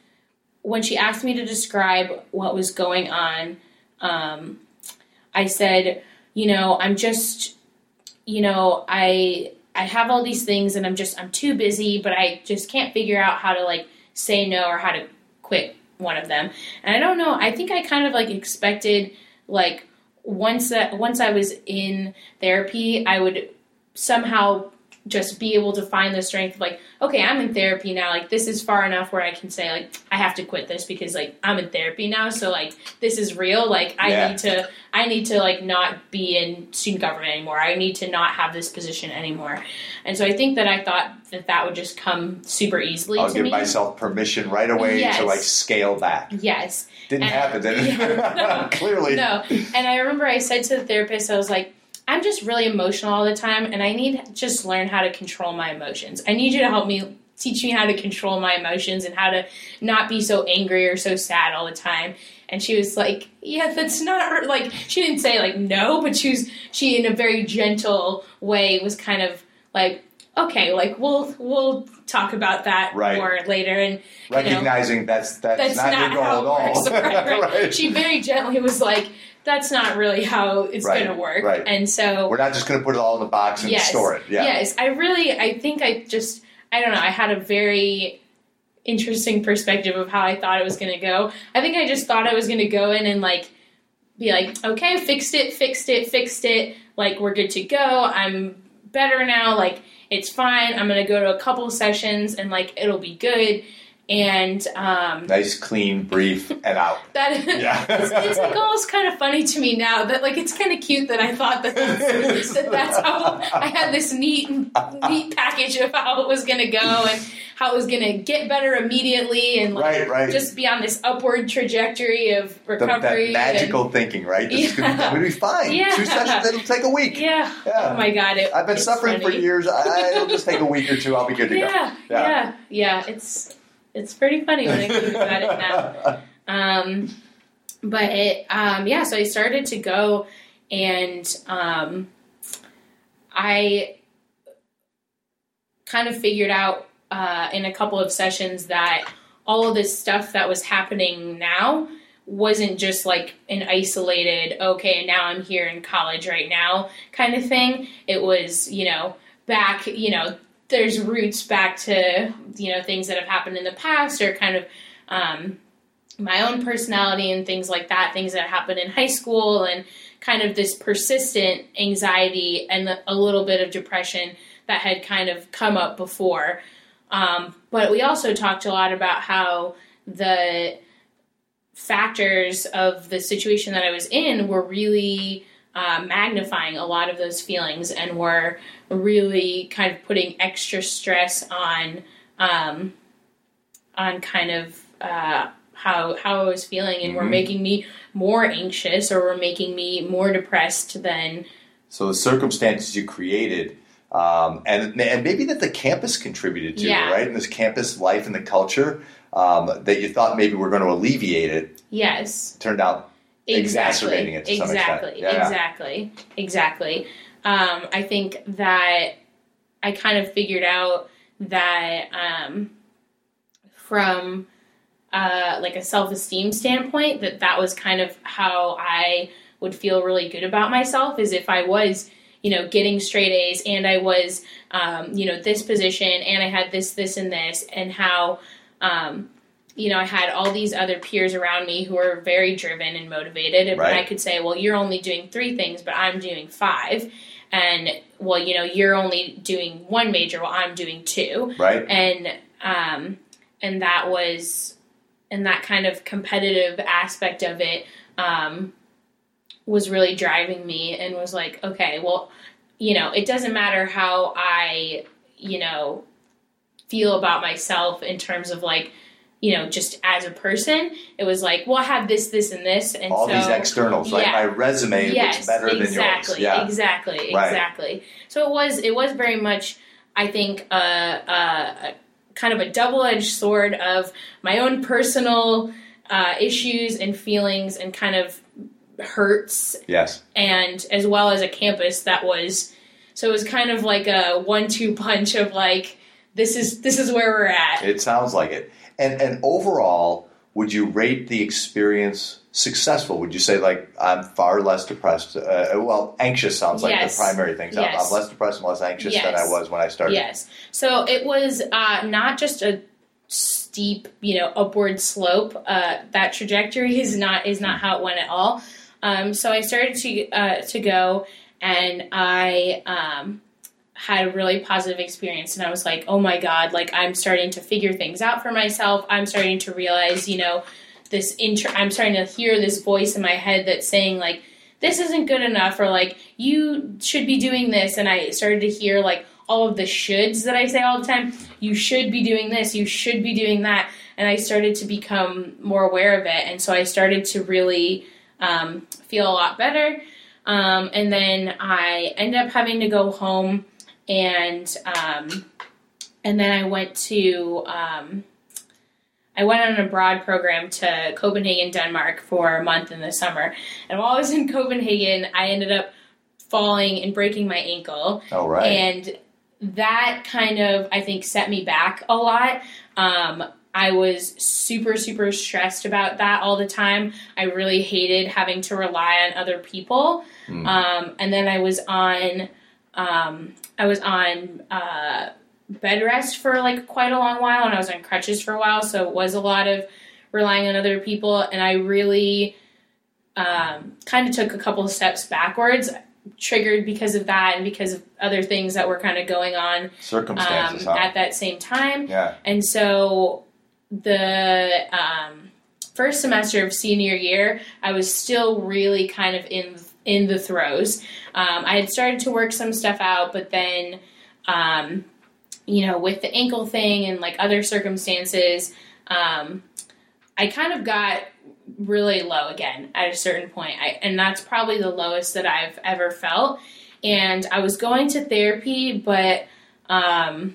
[SPEAKER 1] when she asked me to describe what was going on, um, I said, you know, I'm just, you know, I I have all these things, and I'm just, I'm too busy, but I just can't figure out how to, like, say no or how to quit one of them. And I don't know, I think I kind of, like, expected, like, once that once I was in therapy, I would somehow just be able to find the strength of, like, okay, I'm in therapy now. Like, this is far enough where I can say, like, I have to quit this because, like, I'm in therapy now. So, like, this is real. Like, I
[SPEAKER 2] yeah.
[SPEAKER 1] need to, I need to, like, not be in student government anymore. I need to not have this position anymore. And so I think that I thought that that would just come super easily
[SPEAKER 2] I'll
[SPEAKER 1] to
[SPEAKER 2] give
[SPEAKER 1] me.
[SPEAKER 2] myself permission right away
[SPEAKER 1] yes.
[SPEAKER 2] to, like, scale back.
[SPEAKER 1] Yes.
[SPEAKER 2] Didn't
[SPEAKER 1] and,
[SPEAKER 2] happen, did it?
[SPEAKER 1] Yeah, no,
[SPEAKER 2] Clearly.
[SPEAKER 1] No. And I remember I said to the therapist, I was like, I'm just really emotional all the time, and I need to just learn how to control my emotions. I need you to help me, teach me how to control my emotions and how to not be so angry or so sad all the time. And she was like, yeah, that's not, like, she didn't say, like, no, but she was, she, in a very gentle way, was kind of like, okay, like we'll we'll talk about that
[SPEAKER 2] right.
[SPEAKER 1] more later. And
[SPEAKER 2] recognizing
[SPEAKER 1] you know,
[SPEAKER 2] that's, that's
[SPEAKER 1] that's
[SPEAKER 2] not,
[SPEAKER 1] not
[SPEAKER 2] your goal
[SPEAKER 1] how
[SPEAKER 2] at all.
[SPEAKER 1] it works. Right, right.
[SPEAKER 2] right.
[SPEAKER 1] She very gently was like, that's not really how it's
[SPEAKER 2] right.
[SPEAKER 1] going to work.
[SPEAKER 2] Right.
[SPEAKER 1] And so
[SPEAKER 2] we're not just going to put it all in the box and
[SPEAKER 1] yes,
[SPEAKER 2] store it. Yeah.
[SPEAKER 1] Yes, I really, I think I just, I don't know, I had a very interesting perspective of how I thought it was going to go. I think I just thought I was going to go in and like, be like, okay, fixed it, fixed it, fixed it. Like, we're good to go. I'm better now. Like, it's fine. I'm going to go to a couple sessions and, like, it'll be good. And, um...
[SPEAKER 2] nice, clean, brief, and out.
[SPEAKER 1] that
[SPEAKER 2] yeah.
[SPEAKER 1] it's, it's, like, almost kind of funny to me now that, like, it's kind of cute that I thought that that's, that that's how I had this neat, neat package of how it was going to go and how it was going to get better immediately and, like,
[SPEAKER 2] right, right.
[SPEAKER 1] just be on this upward trajectory of recovery.
[SPEAKER 2] The, that magical
[SPEAKER 1] and,
[SPEAKER 2] thinking, right? This
[SPEAKER 1] yeah.
[SPEAKER 2] is gonna, I'm going to be fine.
[SPEAKER 1] Yeah.
[SPEAKER 2] Two sessions, it'll take a week.
[SPEAKER 1] Yeah.
[SPEAKER 2] yeah.
[SPEAKER 1] Oh, my God. It,
[SPEAKER 2] I've been suffering
[SPEAKER 1] funny.
[SPEAKER 2] for years. I, it'll just take a week or two. I'll be good to
[SPEAKER 1] yeah,
[SPEAKER 2] go.
[SPEAKER 1] Yeah, yeah, yeah. It's it's pretty funny when I think about it now. Um, but, it, um, yeah, so I started to go, and um, I kind of figured out uh, in a couple of sessions that all of this stuff that was happening now wasn't just like an isolated, okay, now I'm here in college right now kind of thing. It was, you know, back, you know, there's roots back to, you know, things that have happened in the past or kind of um, my own personality and things like that, things that happened in high school and kind of this persistent anxiety and a little bit of depression that had kind of come up before. Um, but we also talked a lot about how the factors of the situation that I was in were really uh, magnifying a lot of those feelings and were really kind of putting extra stress on um, on kind of uh, how how I was feeling and mm-hmm. were making me more anxious or were making me more depressed than.
[SPEAKER 2] So the circumstances you created. Um, and and maybe that the campus contributed to,
[SPEAKER 1] yeah.
[SPEAKER 2] right? And this campus life and the culture um, that you thought maybe were going to alleviate it.
[SPEAKER 1] Yes.
[SPEAKER 2] Turned out
[SPEAKER 1] exactly.
[SPEAKER 2] exacerbating it to
[SPEAKER 1] exactly.
[SPEAKER 2] some extent. Yeah.
[SPEAKER 1] Exactly. Exactly. Um, I think that I kind of figured out that um, from uh, like a self-esteem standpoint, that that was kind of how I would feel really good about myself is if I was you know, getting straight A's and I was, um, you know, this position and I had this, this, and this and how, um, you know, I had all these other peers around me who were very driven and motivated. And
[SPEAKER 2] right.
[SPEAKER 1] I could say, well, you're only doing three things, but I'm doing five. And, well, you know, you're only doing one major while I'm doing two.
[SPEAKER 2] Right.
[SPEAKER 1] And, um, and that was, and that kind of competitive aspect of it, um, was really driving me and was like, okay, well, you know, it doesn't matter how I, you know, feel about myself in terms of like, you know, just as a person. It was like, well, I have this, this, and this. And
[SPEAKER 2] all
[SPEAKER 1] so,
[SPEAKER 2] these externals, like
[SPEAKER 1] yeah.
[SPEAKER 2] my resume
[SPEAKER 1] yes,
[SPEAKER 2] looks better
[SPEAKER 1] exactly,
[SPEAKER 2] than yours. Yeah.
[SPEAKER 1] Exactly,
[SPEAKER 2] right.
[SPEAKER 1] exactly. So it was, it was very much, I think, uh, uh, a kind of a double-edged sword of my own personal uh, issues and feelings and kind of hurts.
[SPEAKER 2] Yes.
[SPEAKER 1] And as well as a campus that was, so it was kind of like a one two punch of like, this is, this is where we're at.
[SPEAKER 2] It sounds like it. And, and overall, would you rate the experience successful? Would you say like, I'm far less depressed? Uh, well, anxious sounds like
[SPEAKER 1] yes.
[SPEAKER 2] the primary things.
[SPEAKER 1] Yes.
[SPEAKER 2] I'm, I'm less depressed and less anxious
[SPEAKER 1] yes.
[SPEAKER 2] than I was when I started.
[SPEAKER 1] Yes. So it was uh, not just a steep, you know, upward slope. Uh, that trajectory is not, is not how it went at all. Um, so I started to uh, to go, and I um, had a really positive experience. And I was like, oh my God, like I'm starting to figure things out for myself. I'm starting to realize, you know, this. Inter- I'm starting to hear this voice in my head that's saying like, this isn't good enough, or like you should be doing this. And I started to hear like all of the shoulds that I say all the time. You should be doing this. You should be doing that. And I started to become more aware of it. And so I started to really Um, feel a lot better. Um, and then I ended up having to go home and, um, and then I went to, um, I went on an abroad program to Copenhagen, Denmark for a month in the summer. And while I was in Copenhagen, I ended up falling and breaking my ankle.
[SPEAKER 2] Oh, right.
[SPEAKER 1] And that kind of, I think, set me back a lot. Um, I was super, super stressed about that all the time. I really hated having to rely on other people. Mm. Um, and then I was on, um, I was on uh, bed rest for like quite a long while, and I was on crutches for a while. So it was a lot of relying on other people, and I really um, kind of took a couple of steps backwards, triggered because of that and because of other things that were kind of going on
[SPEAKER 2] circumstances
[SPEAKER 1] um,
[SPEAKER 2] huh?
[SPEAKER 1] at that same time.
[SPEAKER 2] Yeah.
[SPEAKER 1] And so the um, first semester of senior year, I was still really kind of in in the throes. Um, I had started to work some stuff out, but then, um, you know, with the ankle thing and like other circumstances, um, I kind of got really low again at a certain point. I, and that's probably the lowest that I've ever felt. And I was going to therapy, but um,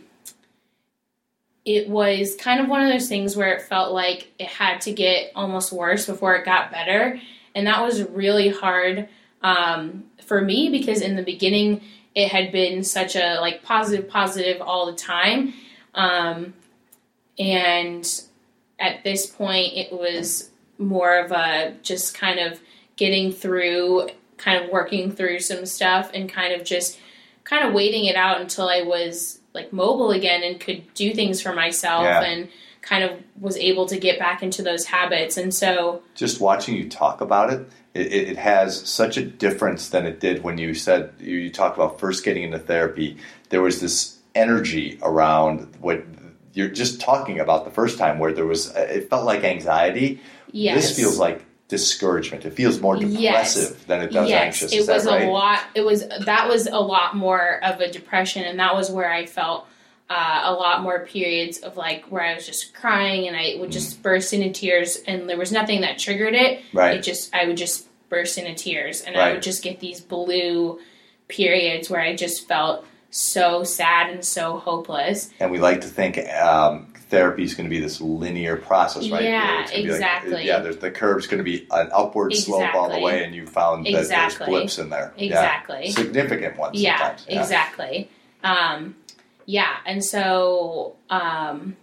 [SPEAKER 1] it was kind of one of those things where it felt like it had to get almost worse before it got better. And that was really hard um, for me, because in the beginning it had been such a like positive, positive all the time. Um, and at this point it was more of a just kind of getting through, kind of working through some stuff and kind of just kind of waiting it out until I was like mobile again and could do things for myself yeah. and kind of was able to get back into those habits. And so
[SPEAKER 2] just watching you talk about it, it, it has such a difference than it did when you said, you, you talked about first getting into therapy. There was this energy around what you're just talking about the first time where there was, it felt like anxiety.
[SPEAKER 1] Yes.
[SPEAKER 2] This feels like discouragement. It feels more depressive yes. than it does
[SPEAKER 1] yes.
[SPEAKER 2] anxious.
[SPEAKER 1] It
[SPEAKER 2] Is
[SPEAKER 1] was
[SPEAKER 2] that right?
[SPEAKER 1] a lot. It was that was a lot more of a depression, and that was where I felt uh, a lot more periods of like where I was just crying and I would just mm. burst into tears, and there was nothing that triggered it.
[SPEAKER 2] Right.
[SPEAKER 1] It just I would just burst into tears, and
[SPEAKER 2] right.
[SPEAKER 1] I would just get these blue periods where I just felt so sad and so hopeless.
[SPEAKER 2] And we like to think um, therapy is going to be this linear process, right?
[SPEAKER 1] Yeah, exactly.
[SPEAKER 2] Like, yeah, there's, the curve's going to be an upward
[SPEAKER 1] exactly.
[SPEAKER 2] slope all the way, and you found that
[SPEAKER 1] exactly.
[SPEAKER 2] there's blips in there.
[SPEAKER 1] Exactly.
[SPEAKER 2] Yeah. Significant ones
[SPEAKER 1] yeah,
[SPEAKER 2] sometimes. Yeah,
[SPEAKER 1] exactly. Um, yeah, and so um,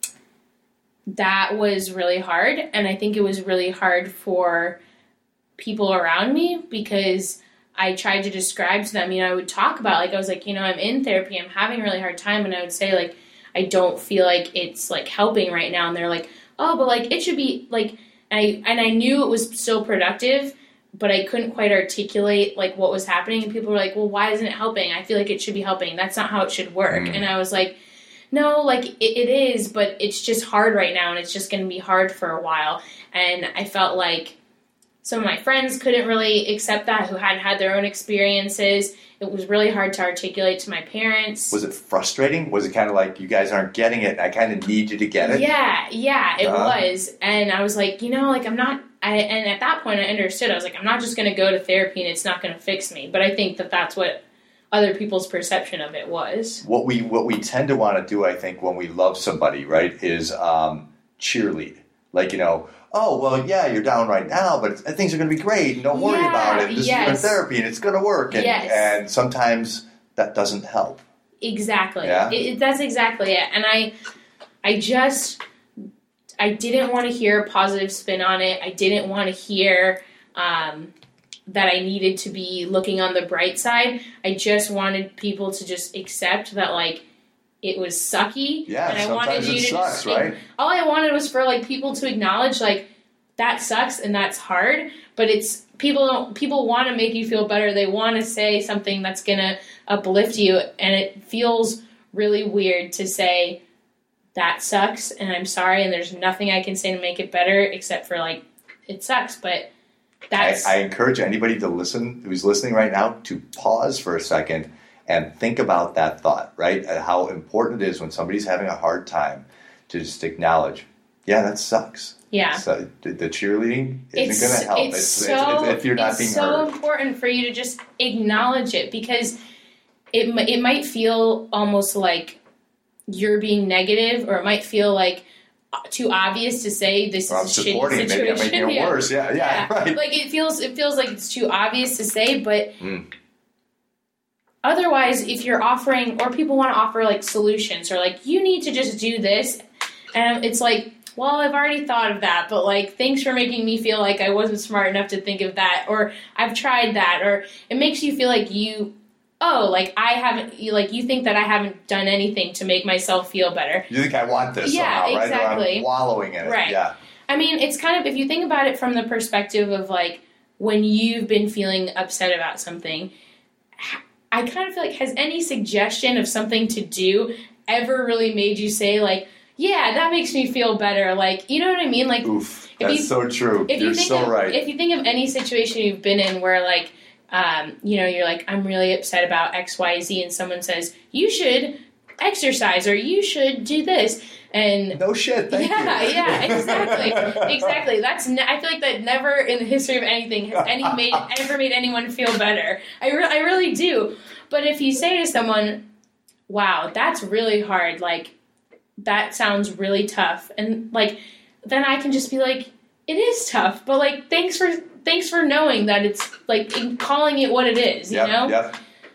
[SPEAKER 1] that was really hard, and I think it was really hard for people around me because I tried to describe to them, you know, I would talk about, like, I was like, you know, I'm in therapy, I'm having a really hard time, and I would say, like, I don't feel like it's, like, helping right now, and they're like, oh, but, like, it should be, like, I and I knew it was still productive, but I couldn't quite articulate, like, what was happening, and people were like, well, why isn't it helping? I feel like it should be helping. That's not how it should work. Mm. And I was like, no, like, it, it is, but it's just hard right now, and it's just going to be hard for a while. And I felt like some of my friends couldn't really accept that, who hadn't had their own experiences. It was really hard to articulate to my parents.
[SPEAKER 2] Was it frustrating? Was it kind of like, you guys aren't getting it, and I kind of need you to get it?
[SPEAKER 1] Yeah, yeah, it
[SPEAKER 2] uh-huh.
[SPEAKER 1] was. And I was like, you know, like, I'm not, I, and at that point I understood. I was like, I'm not just going to go to therapy and it's not going to fix me. But I think that that's what other people's perception of it was.
[SPEAKER 2] What we what we tend to want to do, I think, when we love somebody, right, is um, cheerlead. Like, you know, oh, well, yeah, you're down right now, but things are going to be great, and don't worry
[SPEAKER 1] yeah,
[SPEAKER 2] about it. This
[SPEAKER 1] yes.
[SPEAKER 2] is your therapy, and it's going to work. And,
[SPEAKER 1] yes.
[SPEAKER 2] and sometimes that doesn't help.
[SPEAKER 1] Exactly.
[SPEAKER 2] Yeah?
[SPEAKER 1] It, that's exactly it. And I, I just, I didn't want to hear a positive spin on it. I didn't want to hear um, that I needed to be looking on the bright side. I just wanted people to just accept that, like, it was sucky.
[SPEAKER 2] Yeah,
[SPEAKER 1] and I
[SPEAKER 2] sometimes
[SPEAKER 1] wanted you
[SPEAKER 2] it
[SPEAKER 1] to
[SPEAKER 2] sucks,
[SPEAKER 1] just,
[SPEAKER 2] right?
[SPEAKER 1] All I wanted was for, like, people to acknowledge, like, that sucks and that's hard, but it's, people don't, people want to make you feel better. They want to say something that's going to uplift you, and it feels really weird to say, that sucks, and I'm sorry, and there's nothing I can say to make it better, except for, like, it sucks, but that's...
[SPEAKER 2] I, I encourage anybody to listen, who's listening right now, to pause for a second and think about that thought, right? And how important it is when somebody's having a hard time to just acknowledge, yeah, that sucks.
[SPEAKER 1] Yeah.
[SPEAKER 2] So the cheerleading isn't going to help.
[SPEAKER 1] It's,
[SPEAKER 2] it's,
[SPEAKER 1] so,
[SPEAKER 2] it's, if you're not
[SPEAKER 1] it's
[SPEAKER 2] being
[SPEAKER 1] so
[SPEAKER 2] heard.
[SPEAKER 1] It's so important for you to just acknowledge it, because it it might feel almost like you're being negative, or it might feel like too obvious to say this
[SPEAKER 2] or
[SPEAKER 1] is a
[SPEAKER 2] I'm
[SPEAKER 1] shitty situation.
[SPEAKER 2] Maybe I'm making it
[SPEAKER 1] yeah.
[SPEAKER 2] worse. Yeah, yeah, yeah, right.
[SPEAKER 1] Like it feels, it feels like it's too obvious to say, but
[SPEAKER 2] mm.
[SPEAKER 1] otherwise, if you're offering, or people want to offer like solutions, or like, you need to just do this, and it's like, well, I've already thought of that, but like, thanks for making me feel like I wasn't smart enough to think of that, or I've tried that, or it makes you feel like you, oh, like I haven't, you, like you think that I haven't done anything to make myself feel better.
[SPEAKER 2] You think I want this
[SPEAKER 1] yeah,
[SPEAKER 2] somehow, right?
[SPEAKER 1] Exactly.
[SPEAKER 2] Or I'm wallowing in it.
[SPEAKER 1] Right.
[SPEAKER 2] Yeah.
[SPEAKER 1] I mean, it's kind of, if you think about it from the perspective of like, when you've been feeling upset about something, I kind of feel like, has any suggestion of something to do ever really made you say like, yeah, that makes me feel better. Like, you know what I mean? Like,
[SPEAKER 2] oof,
[SPEAKER 1] if
[SPEAKER 2] that's
[SPEAKER 1] you,
[SPEAKER 2] so true.
[SPEAKER 1] If
[SPEAKER 2] You're
[SPEAKER 1] you think
[SPEAKER 2] so
[SPEAKER 1] of,
[SPEAKER 2] right.
[SPEAKER 1] If you think of any situation you've been in where, like, um, you know, you're like, I'm really upset about X, Y, Z, and someone says, you should exercise, or you should do this. And
[SPEAKER 2] no shit, thank
[SPEAKER 1] yeah,
[SPEAKER 2] you.
[SPEAKER 1] Yeah, yeah, exactly. Exactly. That's ne- I feel like that never in the history of anything has any made ever made anyone feel better. I, re- I really do. But if you say to someone, wow, that's really hard, like, that sounds really tough, and like, then I can just be like, it is tough, but like, thanks for thanks for knowing that it's like, in calling it what it is, you
[SPEAKER 2] yep,
[SPEAKER 1] know?
[SPEAKER 2] Yep.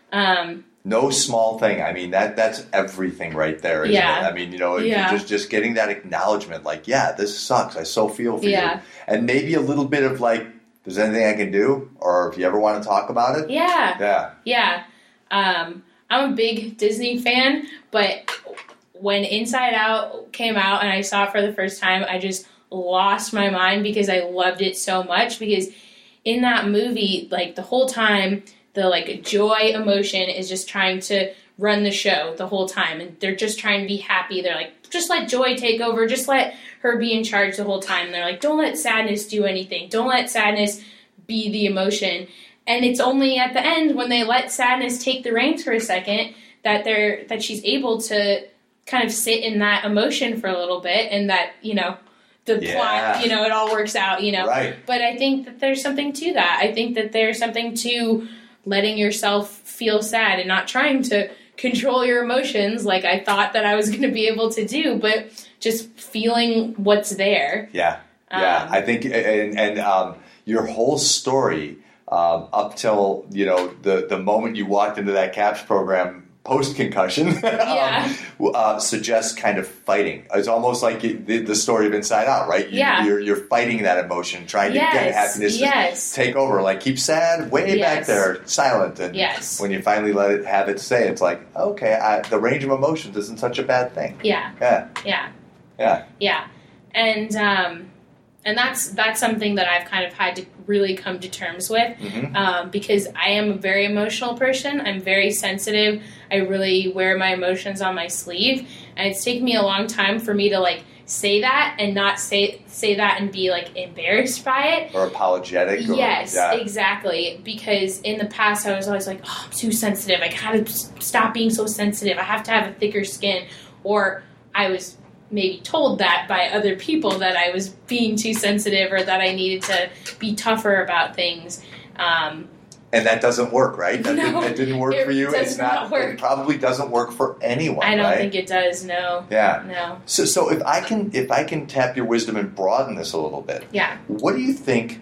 [SPEAKER 1] Um,
[SPEAKER 2] no small thing. I mean, that that's everything right there, isn't
[SPEAKER 1] yeah.
[SPEAKER 2] it? I mean, you know,
[SPEAKER 1] yeah.
[SPEAKER 2] just just getting that acknowledgement, like, yeah, this sucks. I so feel for
[SPEAKER 1] yeah.
[SPEAKER 2] you, and maybe a little bit of like, there's anything I can do, or if you ever want to talk about it,
[SPEAKER 1] yeah,
[SPEAKER 2] yeah,
[SPEAKER 1] yeah. Um, I'm a big Disney fan, but when Inside Out came out and I saw it for the first time, I just lost my mind because I loved it so much. Because in that movie, like, the whole time, the like joy emotion is just trying to run the show the whole time, and they're just trying to be happy. They're like, just let joy take over, just let her be in charge the whole time. And they're like, don't let sadness do anything. Don't let sadness be the emotion. And it's only at the end, when they let sadness take the reins for a second, that they're that she's able to kind of sit in that emotion for a little bit, and that, you know, the
[SPEAKER 2] yeah.
[SPEAKER 1] plot, you know, it all works out, you know.
[SPEAKER 2] Right.
[SPEAKER 1] But I think that there's something to that. I think that there's something to letting yourself feel sad and not trying to control your emotions like I thought that I was going to be able to do, but just feeling what's there.
[SPEAKER 2] Yeah. Yeah.
[SPEAKER 1] Um,
[SPEAKER 2] I think, and, and um, your whole story um, up till, you know, the, the moment you walked into that CAPS program post-concussion
[SPEAKER 1] yeah.
[SPEAKER 2] um, uh, suggests kind of fighting. It's almost like it, the, the story of Inside Out, right? You,
[SPEAKER 1] yeah.
[SPEAKER 2] You're, you're fighting that emotion, trying to
[SPEAKER 1] yes.
[SPEAKER 2] get happiness
[SPEAKER 1] yes.
[SPEAKER 2] to take over. Like, keep sad, way
[SPEAKER 1] yes.
[SPEAKER 2] back there, silent. And
[SPEAKER 1] yes.
[SPEAKER 2] when you finally let it have its say, it's like, okay, I, the range of emotions isn't such a bad thing.
[SPEAKER 1] Yeah.
[SPEAKER 2] Yeah.
[SPEAKER 1] Yeah.
[SPEAKER 2] Yeah.
[SPEAKER 1] Yeah. And, um, and that's that's something that I've kind of had to really come to terms with,
[SPEAKER 2] mm-hmm.
[SPEAKER 1] um, because I am a very emotional person. I'm very sensitive. I really wear my emotions on my sleeve, and it's taken me a long time for me to like say that and not say say that and be like embarrassed by it
[SPEAKER 2] or apologetic. Or,
[SPEAKER 1] yes,
[SPEAKER 2] yeah.
[SPEAKER 1] exactly. Because in the past, I was always like, "Oh, I'm too sensitive. I gotta stop being so sensitive. I have to have a thicker skin," or I was maybe told that by other people that I was being too sensitive or that I needed to be tougher about things. Um,
[SPEAKER 2] and that doesn't work, right? That,
[SPEAKER 1] no,
[SPEAKER 2] didn't, that didn't work
[SPEAKER 1] it
[SPEAKER 2] for you.
[SPEAKER 1] does
[SPEAKER 2] It's
[SPEAKER 1] not
[SPEAKER 2] not.
[SPEAKER 1] work.
[SPEAKER 2] It probably doesn't work for anyone.
[SPEAKER 1] I don't
[SPEAKER 2] right?
[SPEAKER 1] think it does. No.
[SPEAKER 2] Yeah.
[SPEAKER 1] No.
[SPEAKER 2] So, so if I can, if I can tap your wisdom and broaden this a little bit,
[SPEAKER 1] yeah.
[SPEAKER 2] What do you think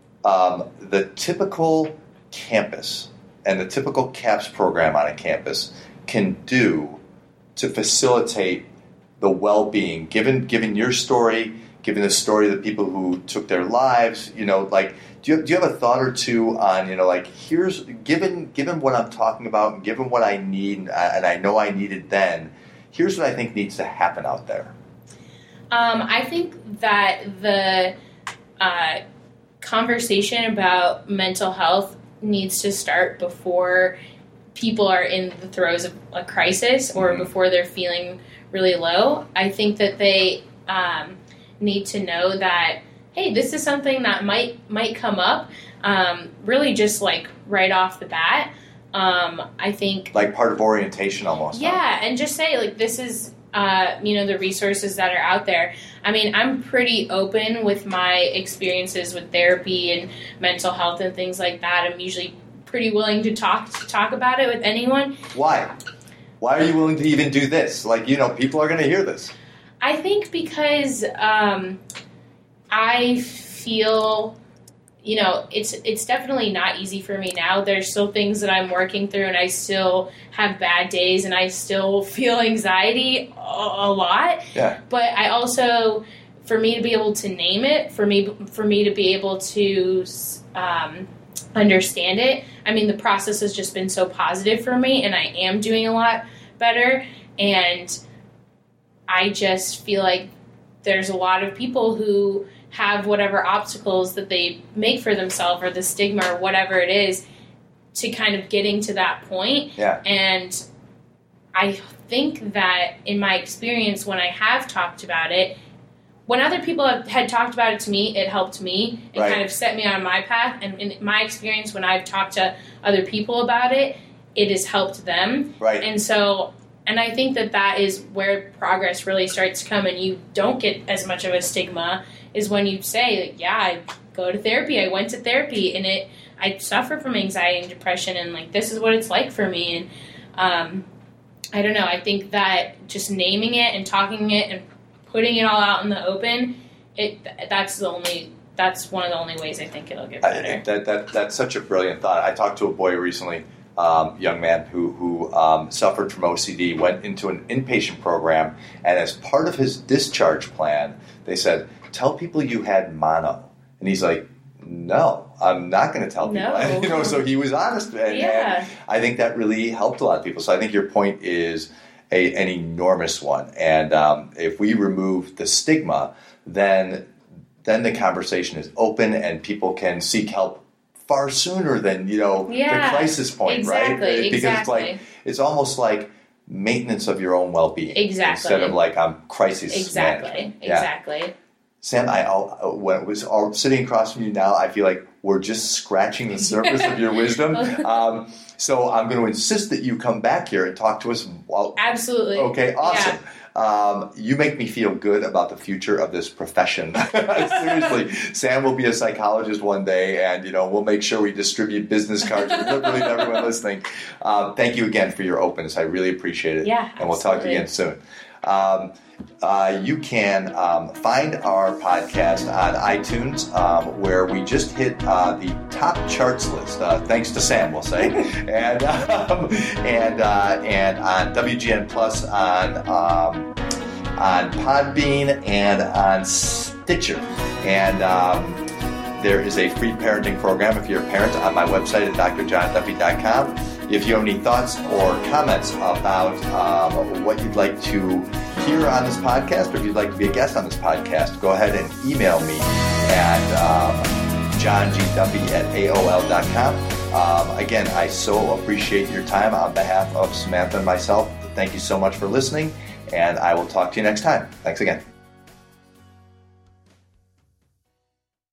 [SPEAKER 2] um, the typical campus and the typical CAPS program on a campus can do to facilitate the well-being, given given your story, given the story of the people who took their lives, you know, like, do you do you have a thought or two on, you know, like, here's given given what I'm talking about, and given what I need, and I, and I know I needed then, here's what I think needs to happen out there.
[SPEAKER 1] Um, I think that the uh, conversation about mental health needs to start before people are in the throes of a crisis or mm-hmm. before they're feeling really low. I think that they um, need to know that, hey, this is something that might might come up, um, really just like right off the bat. Um, I think
[SPEAKER 2] like part of orientation almost.
[SPEAKER 1] Yeah,
[SPEAKER 2] huh?
[SPEAKER 1] and just say like this is uh, you know the resources that are out there. I mean, I'm pretty open with my experiences with therapy and mental health and things like that. I'm usually pretty willing to talk to talk about it with anyone.
[SPEAKER 2] Why? Why are you willing to even do this? Like, you know, people are going to hear this.
[SPEAKER 1] I think because um, I feel you know, it's it's definitely not easy for me now. There's still things that I'm working through, and I still have bad days, and I still feel anxiety a, a lot.
[SPEAKER 2] Yeah.
[SPEAKER 1] But I also, for me to be able to name it, for me for me to be able to um, understand it, I mean, the process has just been so positive for me, and I am doing a lot better. And I just feel like there's a lot of people who have whatever obstacles that they make for themselves, or the stigma, or whatever it is, to kind of getting to that point.
[SPEAKER 2] Yeah.
[SPEAKER 1] And I think that in my experience, when I have talked about it, when other people have, had talked about it to me, it helped me. It
[SPEAKER 2] Right.
[SPEAKER 1] kind of set me on my path. And in my experience, when I've talked to other people about it, it has helped them.
[SPEAKER 2] Right.
[SPEAKER 1] And so, and I think that that is where progress really starts to come, and you don't get as much of a stigma, is when you say, like, yeah, I go to therapy, I went to therapy, and it, I suffer from anxiety and depression, and, like, this is what it's like for me. And um, I don't know, I think that just naming it and talking it and putting it all out in the open, it that's the only, that's one of the only ways I think it'll get better.
[SPEAKER 2] I, that, that, that's such a brilliant thought. I talked to a boy recently, um, young man who, who um, suffered from O C D, went into an inpatient program, and as part of his discharge plan, they said, tell people you had mono. And he's like, no, I'm not going to tell people.
[SPEAKER 1] No.
[SPEAKER 2] And, you know, so he was honest. And,
[SPEAKER 1] Yeah.
[SPEAKER 2] and I think that really helped a lot of people. So I think your point is a, an enormous one. And um, if we remove the stigma, then then the conversation is open and people can seek help far sooner than, you know,
[SPEAKER 1] Yeah,
[SPEAKER 2] the crisis point,
[SPEAKER 1] exactly,
[SPEAKER 2] right? Because
[SPEAKER 1] exactly.
[SPEAKER 2] it's like, it's almost like maintenance of your own well-being.
[SPEAKER 1] Exactly.
[SPEAKER 2] Instead of like um, crisis
[SPEAKER 1] Exactly,
[SPEAKER 2] management. Yeah.
[SPEAKER 1] exactly.
[SPEAKER 2] Sam, I uh, when it was all, sitting across from you now, I feel like we're just scratching the surface of your wisdom. Um, so I'm going to insist that you come back here and talk to us. While,
[SPEAKER 1] Absolutely.
[SPEAKER 2] Okay, awesome.
[SPEAKER 1] Yeah.
[SPEAKER 2] Um, you make me feel good about the future of this profession. Seriously, Sam will be a psychologist one day, and you know we'll make sure we distribute business cards to literally everyone listening. Um, thank you again for your openness. I really appreciate it.
[SPEAKER 1] Yeah,
[SPEAKER 2] and we'll talk to you again soon. Um, uh, you can um, find our podcast on iTunes, um, where we just hit uh, the top charts list, uh, thanks to Sam, we'll say, and um, and uh, and on W G N Plus, on um, on Podbean, and on Stitcher, and um, there is a free parenting program if you're a parent on my website at d r john duffy dot com. If you have any thoughts or comments about um, what you'd like to hear on this podcast, or if you'd like to be a guest on this podcast, go ahead and email me at um, john g duffy at a o l dot com. Um, again, I so appreciate your time. On behalf of Samantha and myself, thank you so much for listening, and I will talk to you next time. Thanks again.